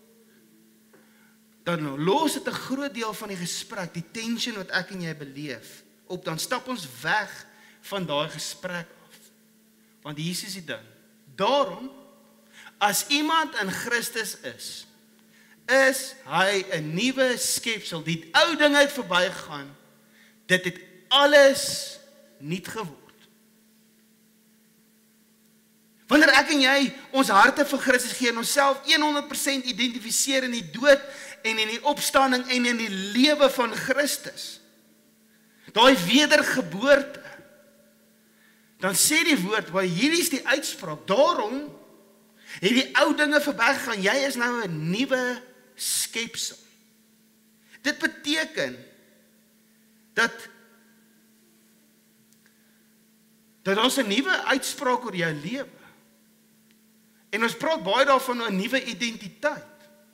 dan los dit 'n groot deel van die gesprek, die tension wat ek en jy beleef, op, dan stap ons weg van daai gesprek af. Want hier is die ding. Daarom, as iemand in Christus is, is hy 'n nuwe skepsel. Die ou ding het verbygegaan. Dit het alles nuut geword. Wanneer ek en jy ons harte vir Christus gee en onsself honderd persent identifiseer in die dood en in die opstanding en in die lewe van Christus, daai wedergeboorte, dan sê die woord, waar hierdie is die uitspraak, daarom het die ou dinge verbygegaan, jy is nou 'n nuwe skepsel. Dit beteken dat dat ons 'n nuwe uitspraak oor jou lewe. En ons praat baie daarvan 'n nuwe identiteit.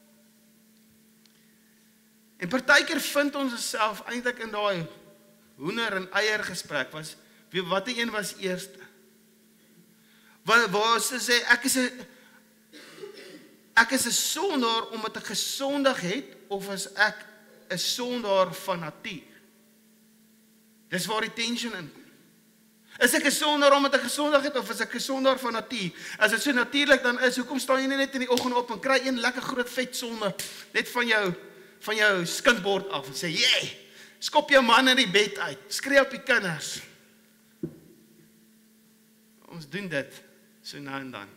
En partykeer vind ons osself eintlik in daai hoender en eier gesprek, was wie watter een was eerste? Waar waar sy sê ek is 'n ek is 'n sondaar omdat ek gesondig het, of is ek 'n sondaar van natuur? Dis waar die tension in kom. Is ek 'n sondaar omdat ek gesondig het, of is ek 'n sondaar van natuur? As dit so natuurlik dan is, hoekom staan jy nie net in die oggend op en kry een lekker groot vet sonde net van jou van jou skinkbord af en sê, "Jee, skop jou man in die bed uit, skree op die kinders." Ons doen dit So nou en dan.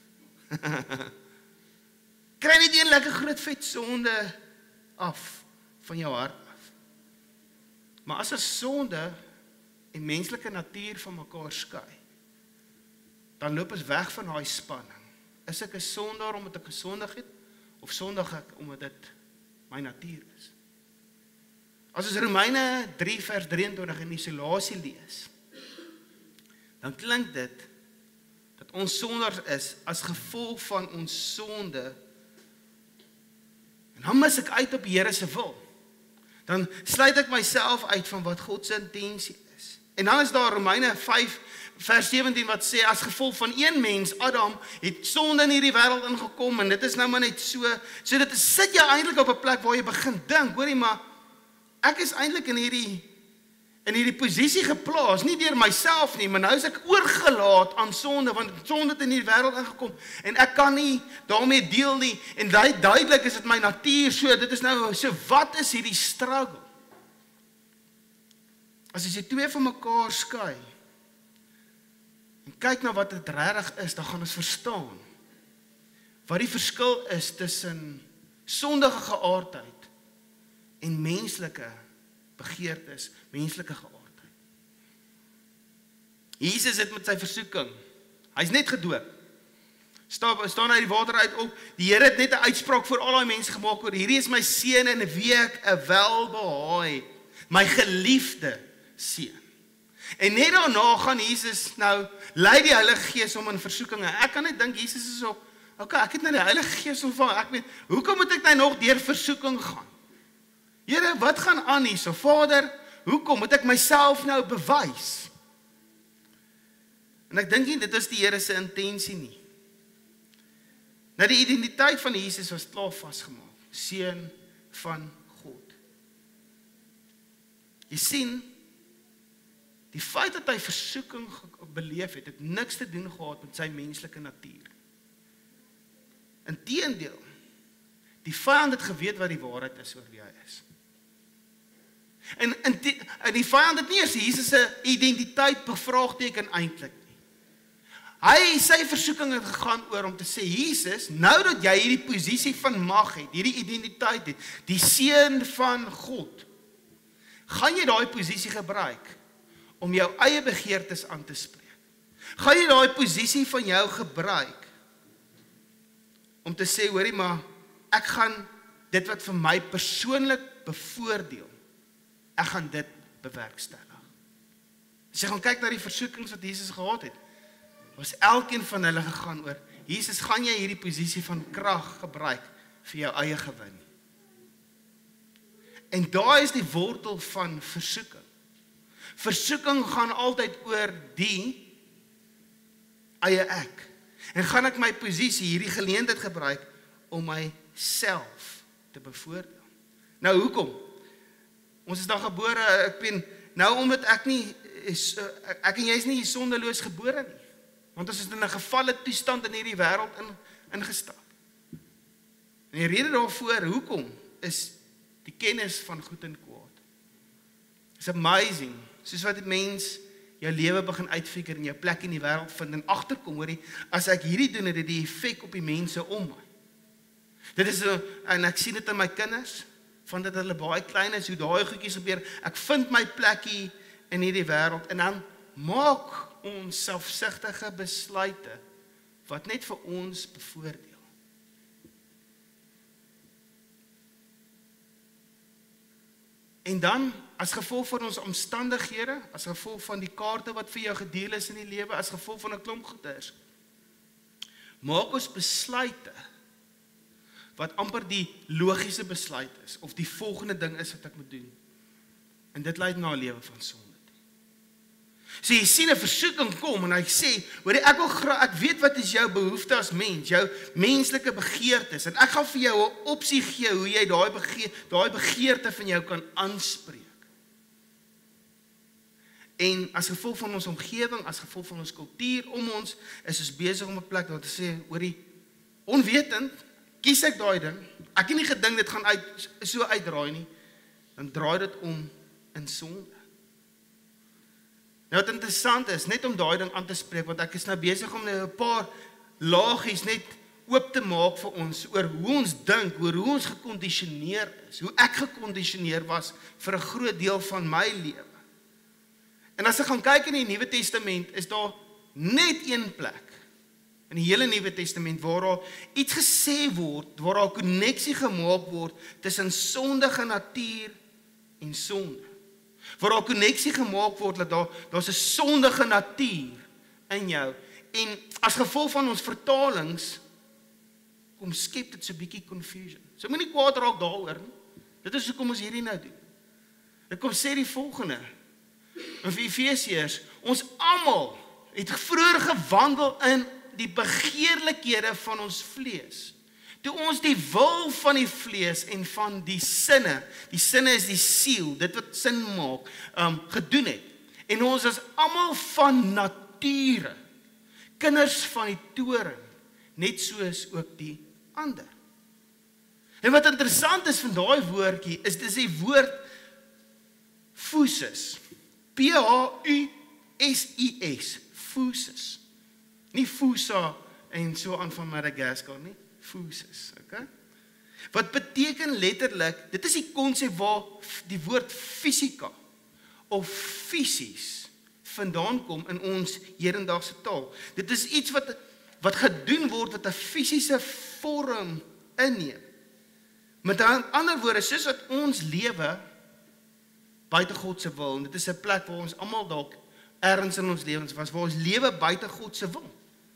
Kry net een lekker groot vet sonde af van jou hart af. Maar as 'n sonde en menslike natuur van mekaar skei, dan loop ons weg van daai spanning. Is ek 'n sondaar omdat ek gesondig het, of sondig ek omdat dit my natuur is? As ons Romeine drie vers drieëntwintig in isolasie lees, dan klink dit dat ons sondaars is as gevolg van ons sonde. En dan mis ek uit op die Here se wil. Dan sluit ek myself uit van wat God se intensie is. En dan is daar Romeine vyf vers sewentien wat sê, as gevolg van een mens, Adam, het sonde in hierdie wêreld ingekom, en dit is nou maar net so, so dit is, sit jy eintlik op 'n plek waar jy begin dink, hoorie, maar ek is eintlik in hierdie in hierdie posisie geplaas, nie deur myself nie, maar nou is ek oorgelaat aan sonde, want sonde het in hierdie wêreld ingekom, en ek kan nie daarmee deel nie, en duidelik is dit my natuur, so dit is nou, so wat is hierdie struggle? As jy twee van mekaar skei, en kyk na wat dit regtig is, dan gaan ons verstaan, wat die verskil is tussen sondige geaardheid, en menslike begeertes, menslike geaardheid. Jesus het met sy versoeking, hy's net gedoop, staan, staan uit die water uit op, die Here het net 'n uitspraak vir al die mense gemaak oor, hierdie is my seun in wie ek 'n welbehae, my geliefde seun. En net daarna gaan Jesus nou, lei die Heilige Gees om in versoeking, en ek kan net dink, Jesus is op, ok, ek het nou die Heilige Gees ontvang, ek weet, hoekom moet ek nou nog deur versoeking gaan? Here, wat gaan aan hier? So, Vader, hoekom moet ek myself nou bewys? En ek dink nie, dit is die Here se intensie nie. Nou, die identiteit van Jesus was klaar vasgemaak. Seun van God. Jy sien, die feit dat hy versoeking beleef het, het niks te doen gehad met sy menslike natuur. Inteendeel, die vyand het geweet wat die waarheid is oor wie hy is. En, en, die, en die vyand het nie eens Jesus se identiteit bevraagteken eintlik nie. Hy, sy versoeking het gegaan oor om te sê, Jesus, nou dat jy hierdie posisie van mag het, hierdie identiteit het, die seun van God, gaan jy daai posisie gebruik om jou eie begeertes aan te spreek? Gaan jy daai posisie van jou gebruik om te sê, hoorie, maar ek gaan dit wat vir my persoonlik bevoordeel, ek gaan dit bewerkstellig. As jy gaan kyk na die versoekings wat Jesus gehad het, was elkeen van hulle gegaan oor, Jesus, gaan jy hierdie posisie van krag gebruik vir jou eie gewin? En daar is die wortel van versoeking. Versoeking gaan altyd oor die eie ek. En gaan ek my posisie, hierdie geleentheid gebruik, om myself te bevoordeel. Nou, hoekom? Ons is dan gebore, ek ben, nou omdat ek nie, is, ek en jy is nie sondeloos gebore nie. Want ons is in 'n gevalle toestand in hierdie wêreld in, ingestap. En die rede daarvoor, hoekom, is die kennis van goed en kwaad. It's amazing, soos wat die mens jou lewe begin uitfigure en jou plek in die wêreld vind en agterkom, hoorie, as ek hierdie doen, het dit die effek op die mense om my. Dit is so, en ek sien dit in my kinders, van dat hulle baie klein is, hoe daai goedjies gebeur, ek vind my plekkie in hierdie wêreld, en dan maak ons selfsugtige besluite, wat net vir ons bevoordeel. En dan, as gevolg van ons omstandighede, as gevolg van die kaarte wat vir jou gedeel is in die lewe, as gevolg van 'n klomp goeders, maak ons besluite, wat amper die logiese besluit is, of die volgende ding is wat ek moet doen. En dit lei na 'n lewe van sonde. So jy sien 'n versoeking kom, en hy sê, hoor jy, ek wil graag, ek weet wat is jou behoefte as mens, jou menslike begeertes, en ek gaan vir jou 'n opsie gee, hoe jy daai begeer, daai begeerte van jou kan aanspreek. En as gevolg van ons omgewing, as gevolg van ons kultuur om ons, is ons besig om 'n plek waar te sê, hoor jy, onwetend, kies ek daai ding, ek het nie gedink dit gaan uit, so uitdraai nie, dan draai dit om in sonde. Nou wat interessant is, net om daai ding aan te spreek, want ek is nou besig om nou 'n paar laagies net oop te maak vir ons, oor hoe ons dink, oor hoe ons gekondisioneer is, hoe ek gekondisioneer was vir 'n groot deel van my lewe. En as ek gaan kyk in die Nuwe Testament, is daar net een plek, in die hele Nuwe Testament, waar daar iets gesê word, waar daar 'n koneksie gemaak word, tussen sondige natuur en sonde. Waar daar 'n koneksie gemaak word, dat daar, daar's 'n sondige natuur in jou, en as gevolg van ons vertalings, kom skep dit so 'n bietjie confusion. So moenie kwaad raak daaroor nie. Dit is hoekom ons hierdie nou doen. Dit kom sê die volgende, in Efesiërs, ons almal het vroeër gewandel in die begeerlikhede van ons vlees. Toe ons die wil van die vlees en van die sinne, die sinne is die siel, dit wat sin maak, um, gedoen het. En ons is almal van nature, kinders van die toring, net soos ook die ander. En wat interessant is van daai woordjie, is dis die woord phusis. P H U S I S, phusis. Nie Fusa en so aan van Madagascar nie, phusis, okay? Wat beteken letterlik, dit is die konsep waar die woord fisika of fisies vandaan kom in ons hedendaagse taal. Dit is iets wat wat gedoen word wat 'n fisiese vorm inneem. Met ander woorde, soos wat ons lewe buite God se wil, en dit is 'n plek waar ons almal dalk ergens in ons lewens was, waar ons lewe buite God se wil.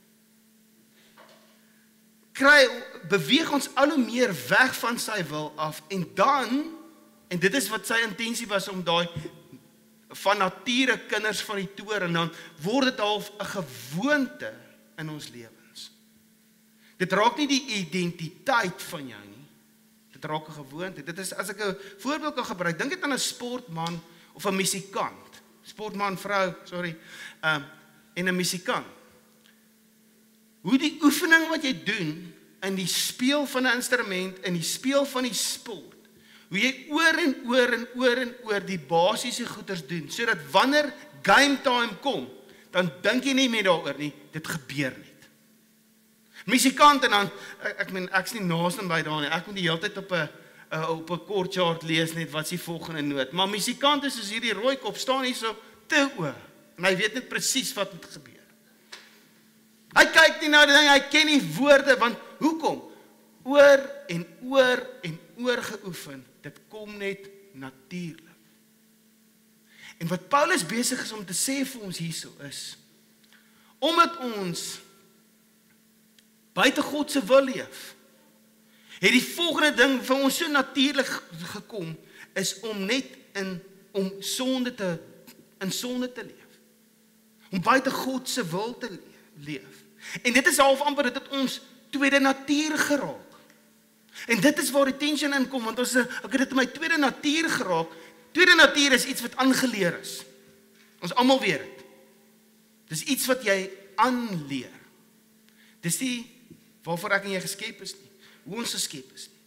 Kry, beweeg ons al hoe meer weg van sy wil af, en dan, en dit is wat sy intensie was om daai van nature kinders van die toren, dan word dit half 'n gewoonte in ons lewens. Dit raak nie die identiteit van jou nie, dit raak 'n gewoonte. Dit is, as ek 'n voorbeeld kan gebruik, dink dit aan 'n sportman of 'n musikant, sportman, vrou, sorry, um, en 'n musikant. Hoe die oefening wat jy doen in die speel van 'n instrument, in die speel van die sport, hoe jy oor en oor en oor en oor die basiese goeders doen, sodat wanneer game time kom, dan dink jy nie meer daaroor nie, dit gebeur net. Musikant, en dan, ek, ek meen, ek's nie naaste by daar nie, ek moet die hele tyd op 'n uh, op 'n chordchart lees net, wat is die volgende noot, maar musikant is soos hierdie rooi kop, staan hier so, te oor, en hy weet net presies wat moet gebeur. Hy kyk nie na die ding, hy ken nie woorde, want hoekom? Oor en oor en oor geoefen, dit kom net natuurlik. En wat Paulus besig is om te sê vir ons hierso is, omdat ons buite God se wil leef, het die volgende ding vir ons so natuurlik gekom, is om net in, om sonde te, in sonde te leef. Om buite God se wil te leef. En dit is half amper, dit het ons tweede natuur geraak. En dit is waar die tension in kom, want ons, ek het dit in my tweede natuur geraak. Tweede natuur is iets wat aangeleer is. Ons almal weet dit. Dis iets wat jy aanleer. Dis nie waarvoor ek en jy geskep is nie, hoe ons geskep is nie.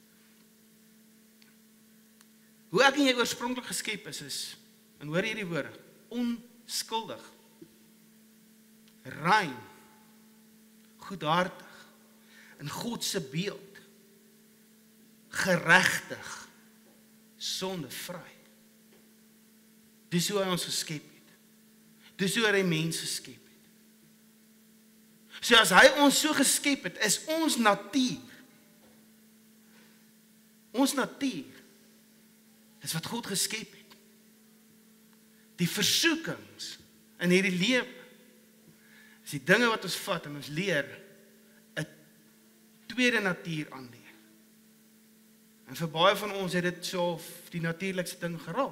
Hoe ek en jy oorspronklik geskep is, is, en hoor hierdie woorde, onskuldig, rein, goedhartig, in God se beeld, geregtig, sondevry. Dis hoe hy ons geskep het. Dis hoe hy mense geskep het. So as hy ons so geskep het, is ons natuur, ons natuur, is wat God geskep het. Die versoekings in hierdie lewe, is die dinge wat ons vat en ons leer, 'n tweede natuur aanleer. En vir baie van ons het dit so die natuurlikste ding geraak.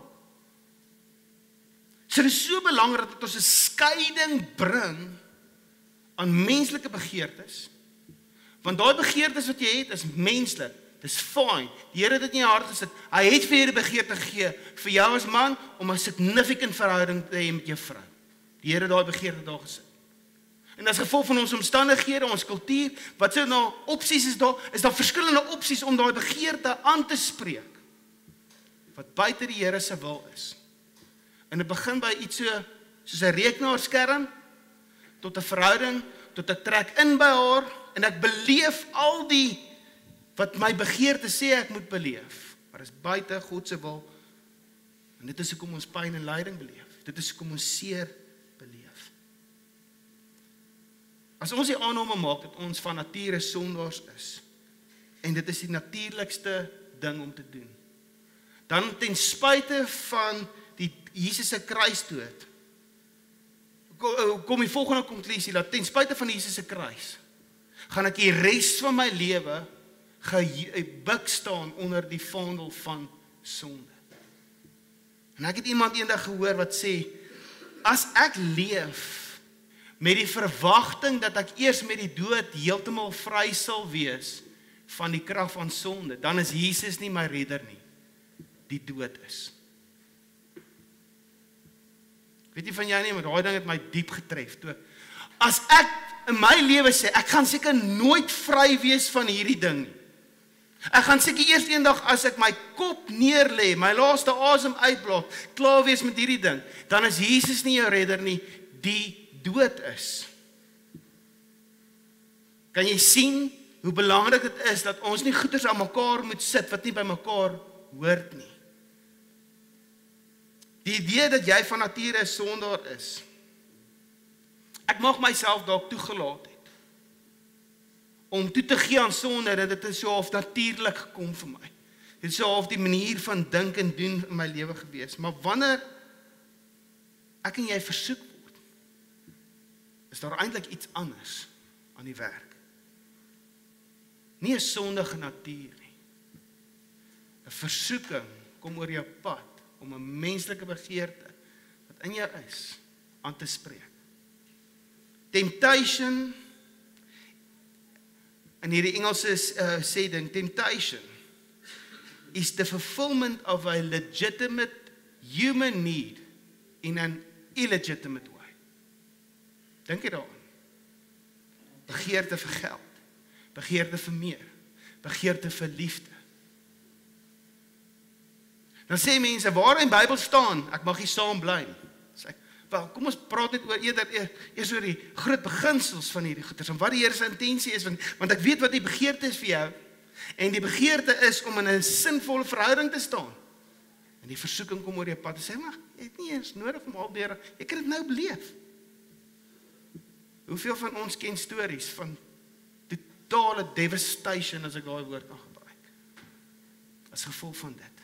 So dit is so belangrik dat ons 'n skeiding bring aan menslike begeertes, want daai begeertes wat jy het, is menslik, dis fine, die Here het dit in jou hart gesit, hy het vir jou die begeerte gegee, vir jou as man, om 'n significant verhouding te hê met jou vrou. Die Here het daai begeerte daar gesit. En as gevolg van ons omstandighede, ons kultuur, wat so nou opsies is daar, is daar verskillende opsies om daai begeerte aan te spreek, wat buite die Here se wil is. En dit begin by iets so soos 'n rekenaarskerm, tot 'n verhouding, tot ek trek in by haar, en ek beleef al die, wat my begeerte sê ek moet beleef, maar is buite God se wil, en dit is hoekom ons pyn en lyding beleef, dit is hoekom ons seer beleef. As ons die aanname maak, dat ons van nature sondaars is, en dit is die natuurlikste ding om te doen, dan ten spyte van die Jesus se kruisdood, kom die volgende konklusie, dat ten spyte van Jesus se kruis, gaan ek die res van my lewe gebuk staan onder die vaandel van sonde. En ek het iemand eendag gehoor wat sê, as ek leef met die verwagting dat ek eers met die dood heeltemal vry sal wees van die krag van sonde, dan is Jesus nie my redder nie, die dood is. Weet jy van jou nie, maar daai ding het my diep getref. Toe, as ek in my lewe sê, ek gaan seker nooit vry wees van hierdie ding nie. Ek gaan seker eers eendag as ek my kop neerlê, my laaste asem uitblaas, klaar wees met hierdie ding, dan is Jesus nie jou redder nie, die dood is. Kan jy sien hoe belangrik dit is dat ons nie goeders aan mekaar moet sit wat nie by mekaar hoort nie. Die idee dat jy van nature 'n sondaar is. Ek mag myself dalk toegelaat het om toe te gee aan sonde, dat dit is so half natuurlik gekom vir my. Dit is so half die manier van dink en doen in my lewe gewees. Maar wanneer ek en jy versoek word, is daar eintlik iets anders aan die werk. Nie 'n sondige natuur nie. 'n Versoeking kom oor jou pad om 'n menslike begeerte wat in jou is, aan te spreek. Temptation, in hierdie Engelse uh, sê ding, temptation is the fulfillment of a legitimate human need in an illegitimate way. Dink jy daaraan? Begeerte vir geld, begeerte vir meer, begeerte vir liefde. Dan sê mense, waar in die Bybel staan, ek mag hier saam bly nie. Sê, wel, kom ons praat net oor eerder eers oor die groot beginsels van hierdie goeders, en wat die Here se intensie is, want, want ek weet wat die begeerte is vir jou, en die begeerte is om in 'n sinvolle verhouding te staan. En die versoeking kom oor jou pad, en sê, maar, jy het nie eens nodig om al deur, jy kan dit nou beleef. Hoeveel van ons ken stories van totale devastation, as ek daai woord kan gebruik, as gevolg van dit.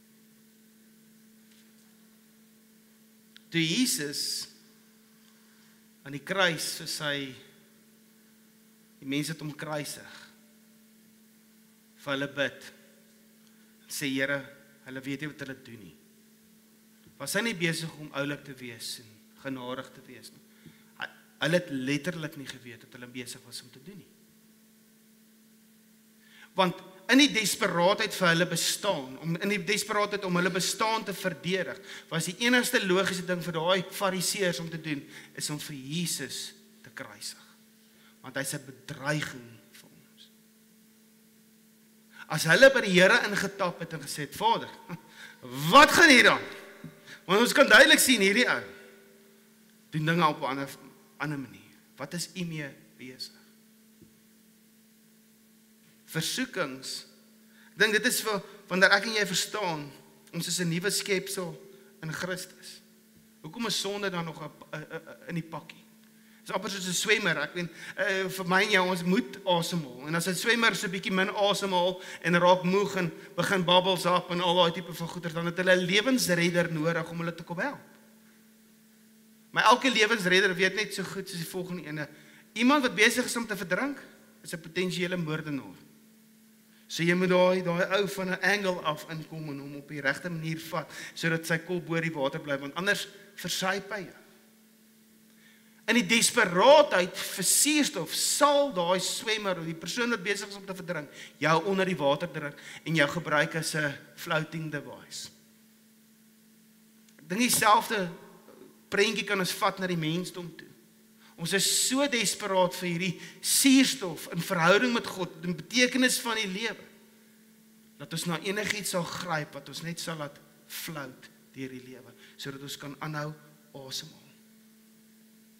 Toe Jesus aan die kruis, soos hy die mense het omkruisig, vir hulle bid, en sê, Here, hulle weet nie wat hulle doen nie. Was hy nie besig om oulik te wees en genadig te wees nie? Hulle het letterlik nie geweet wat hulle besig was om te doen nie. Want in die desperaatheid vir hulle bestaan, om, in die desperaatheid om hulle bestaan te verdedig, was die enigste logiese ding vir daai fariseërs om te doen, is om vir Jesus te kruisig. Want hy's 'n bedreiging vir ons. As hulle by die Here ingetap het en gesê het, Vader, wat gaan hier dan? Want ons kan duidelik sien hierdie ou doen dinge op 'n ander, ander manier. Wat is u mee besig? Versoekings. Ek dink dit is vir, wanneer ek en jy verstaan, ons is 'n nuwe skepsel in Christus. Hoekom is sonde dan nog in die pakkie? Dit is amper soos 'n swemmer, ek weet, uh, vir my en jou, ons moet asemhaal. En as 'n swemmer so 'n bietjie min asemhaal en raak moeg en begin bubbles op en al daai tipe van goeder, dan het hulle 'n lewensredder nodig om hulle te kom help. Maar elke lewensredder weet net so goed soos die volgende ene. Iemand wat besig is om te verdrink, is 'n potensiële moordenaar. So jy moet daai daai ou van 'n angle af inkom en hom op die regte manier vat, sodat sy kop bo die water bly, want anders versuip hy jou. In die desperaatheid vir suurstof sal daai swemmer of die persoon wat besig is om te verdrink, jou onder die water druk en jou gebruik as 'n floating device. Ek dink dieselfde prentjie kan ons vat na die mensdom toe. Ons is so desperaat vir hierdie suurstof in verhouding met God, die betekenis van die lewe, dat ons na enigiets sal gryp wat ons net sal laat float deur die lewe, sodat ons kan aanhou asemhaal.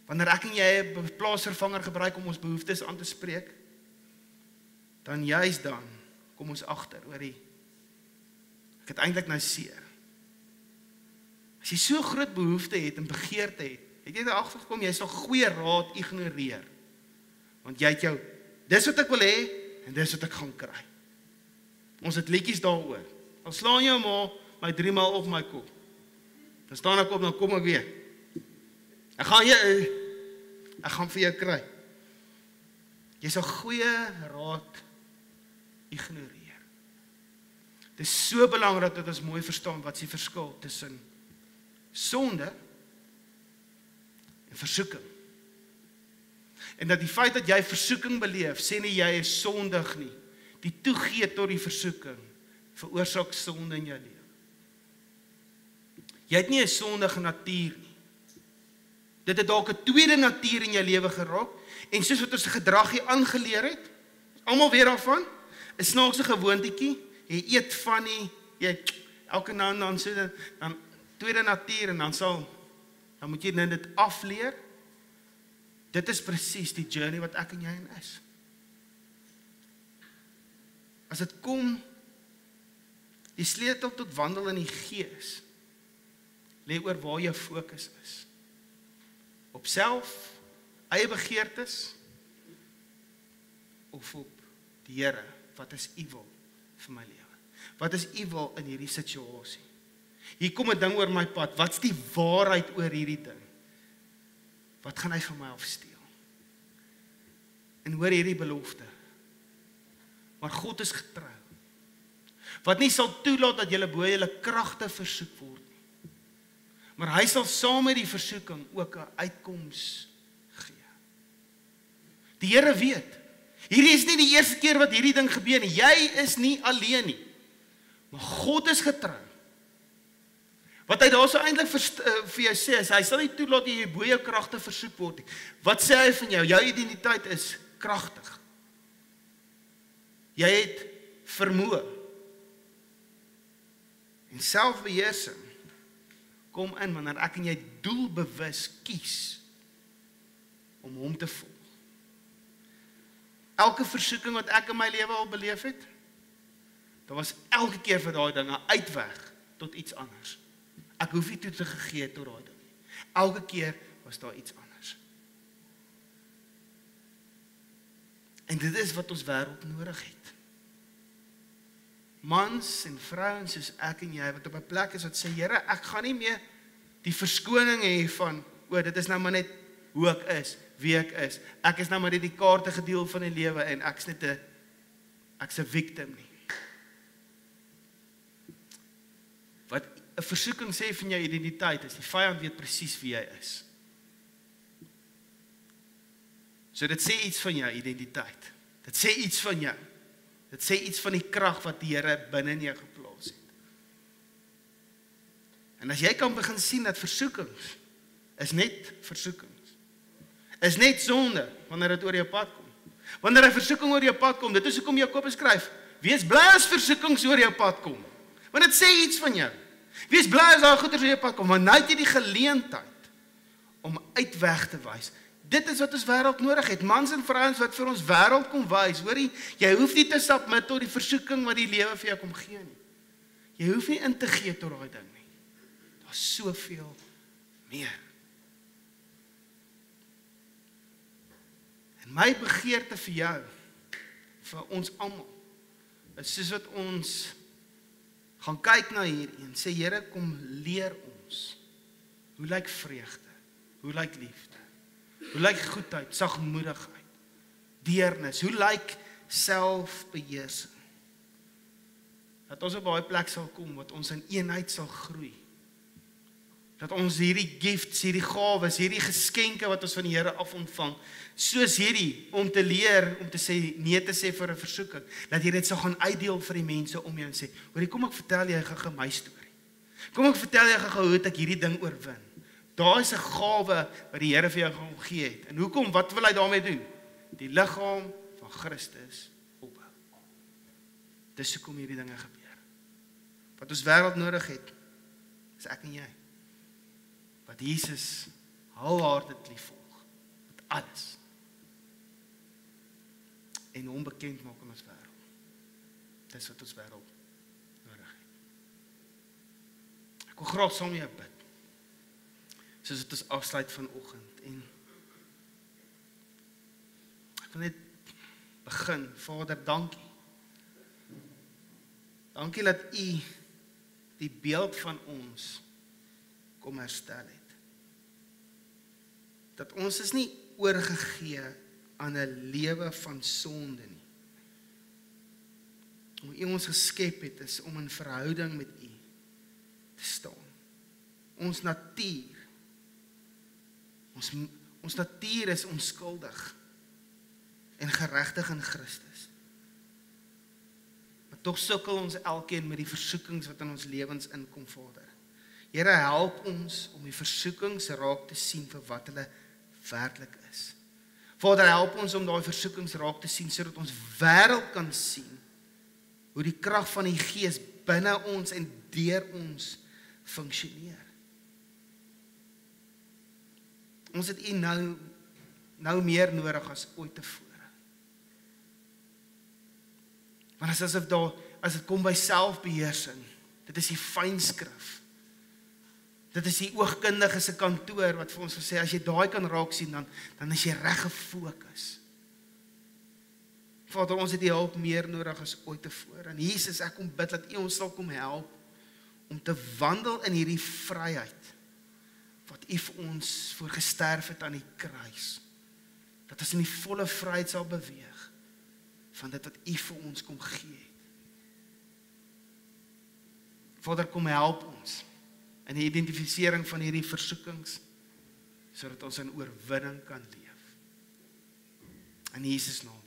Wanneer ek en jy 'n plaasvervanger gebruik om ons behoeftes aan te spreek, dan juist dan kom ons agter oor die ek het eintlik nou seer. As jy so groot behoefte het en begeerte het, het jy daar agtergekom jy sal goeie raad ignoreer. Want jy het jou dis wat ek wil hê en dis wat ek gaan kry. Ons het liedjies daaroor. Al slaan jou ma my drie maal op my kop. Dan staan ek op, dan kom ek weer. Ek gaan jy ek gaan vir jou kry. Jy sal goeie raad ignoreer. Dit is so belangrik dat ons mooi verstaan wat is die verskil tussen sonde en versoeking. En dat die feit dat jy versoeking beleef, sê nie jy is sondig nie. Die toegee tot die versoeking veroorsaak sonde in jou lewe. Jy het nie 'n sondige natuur nie. Dit het dalk 'n tweede natuur in jou lewe geraak, en soos wat ons gedrag hier aangeleer het, almal weet daarvan, 'n snaakse gewoontetjie, jy eet van die, jy elke nou en dan so dan, dan tweede natuur en dan sal dan moet jy net dit afleer. Dit is presies die journey wat ek en jy in is. As dit kom, die sleutel tot wandel in die gees, lê oor waar jou fokus is. Op self, eie begeertes, of op die Here, wat is u wil vir my lewe? Wat is u wil in hierdie situasie? Hier kom 'n ding oor my pad, wat's die waarheid oor hierdie ding? Wat gaan hy van my afsteel? En hoor hierdie belofte, maar God is getrou, wat nie sal toelaat dat julle bo julle kragte versoek word nie, maar hy sal saam met die versoeking ook 'n uitkoms gee. Die Here weet, hierdie is nie die eerste keer wat hierdie ding gebeur nie, jy is nie alleen nie, maar God is getrou. Wat hy daar so eintlik vir, uh, vir jou sê, is, hy sal nie toelaat dat jy bo jou kragte versoek word nie. Wat sê hy van jou? Jou identiteit is kragtig. Jy het vermoë. En selfbeheersing kom in wanneer ek en jy doelbewus kies om hom te volg. Elke versoeking wat ek in my lewe al beleef het, daar was elke keer vir daai ding 'n uitweg tot iets anders. Ek hoef nie toe te gegee tot daai ding. Elke keer was daar iets anders. En dit is wat ons wêreld nodig het. Mans en vrouens soos ek en jy, wat op 'n plek is wat sê, Here, ek gaan nie meer die verskoning hê van, o, dit is nou maar net hoe ek is, wie ek is. Ek is nou maar net die kaarte gedeel van die lewe en ek's net 'n ek's 'n victim nie. Wat 'n versoeking sê van jou identiteit is, die vyand weet presies wie jy is. So dit sê iets van jou identiteit. Dit sê iets van jou. Dit sê iets van die krag wat die Here binne in jou geplaas het. En as jy kan begin sien dat versoekings is net versoekings. Is net sonde wanneer dit oor jou pad kom. Wanneer 'n versoeking oor jou pad kom, dit is hoekom Jakobus skryf, wees bly as versoekings oor jou pad kom. Want dit sê iets van jou. Wees bly as daar goeders oor jou pad kom, want nou het jy die geleentheid om uitweg te wys. Dit is wat ons wêreld nodig het, mans en vrouens wat vir ons wêreld kom wys. Hoorie, jy hoef nie te submit tot die versoeking wat die lewe vir jou kom gee nie. Jy hoef nie in te gee tot daai ding nie. Daar's soveel meer. En my begeerte vir jou, vir ons almal, is soos wat ons gaan kyk na hierdie en sê, Here, kom leer ons. Hoe lyk vreugde? Hoe lyk liefde? Hoe lyk goedheid, sagmoedigheid, deernis? Hoe lyk selfbeheersing? Dat ons op daai plek sal kom, wat ons in eenheid sal groei. Dat ons hierdie gifts, hierdie gawes, hierdie geskenke wat ons van die Here af ontvang, soos hierdie, om te leer, om te sê, nee te sê vir 'n versoeking, dat jy dit sal gaan uitdeel vir die mense om jou en sê, hoorie, kom ek vertel jy gou my storie. Kom ek vertel jy gou hoe het ek hierdie ding oorwin. Daar is 'n gawe wat die Here vir jou gaan gee het. En hoekom, wat wil hy daarmee doen? Die liggaam van Christus opbou. Dis hoekom hierdie dinge gebeur. Wat ons wêreld nodig het, is ek en jy. Wat Jesus halhartend lief volg. alles. En hom bekend maak in ons wêreld. Dis wat ons wêreld nodig het. Ek wil graag saam met jou bid. Soos dit ons afsluit vanoggend en ek wil net begin. Vader, dankie. Dankie dat U die beeld van ons kom herstel het. Dat ons is nie oorgegee aan 'n lewe van sonde nie. Hoe U ons geskep het is om in verhouding met U te staan. Ons natuur, ons, ons natuur is onskuldig en geregtig in Christus. Maar tog sukkel ons elkeen met die versoekings wat in ons lewens inkom, Vader. Here, help ons om die versoekings raak te sien vir wat hulle werklik is. Vader, help ons om daai versoekings raak te sien sodat ons wêreld kan sien hoe die krag van die Gees binne ons en deur ons funksioneer. Ons het U nou nou meer nodig as ooit tevore. Want as asof daar as dit kom by selfbeheersing, dit is die fynskrif. Dit is die oogkundige se kantoor wat vir ons gesê as jy daai kan raak sien dan dan is jy reg gefokus. Vader, ons het U hulp meer nodig as ooit tevore. En Jesus, ek kom bid dat U ons sal kom help om te wandel in hierdie vryheid wat U vir ons voor gesterf het aan die kruis. Dat ons in die volle vryheid sal beweeg van dit wat U vir ons kom gee het. Vader, kom help ons in die identifisering van hierdie versoekings sodat ons in oorwinning kan leef. In Jesus naam.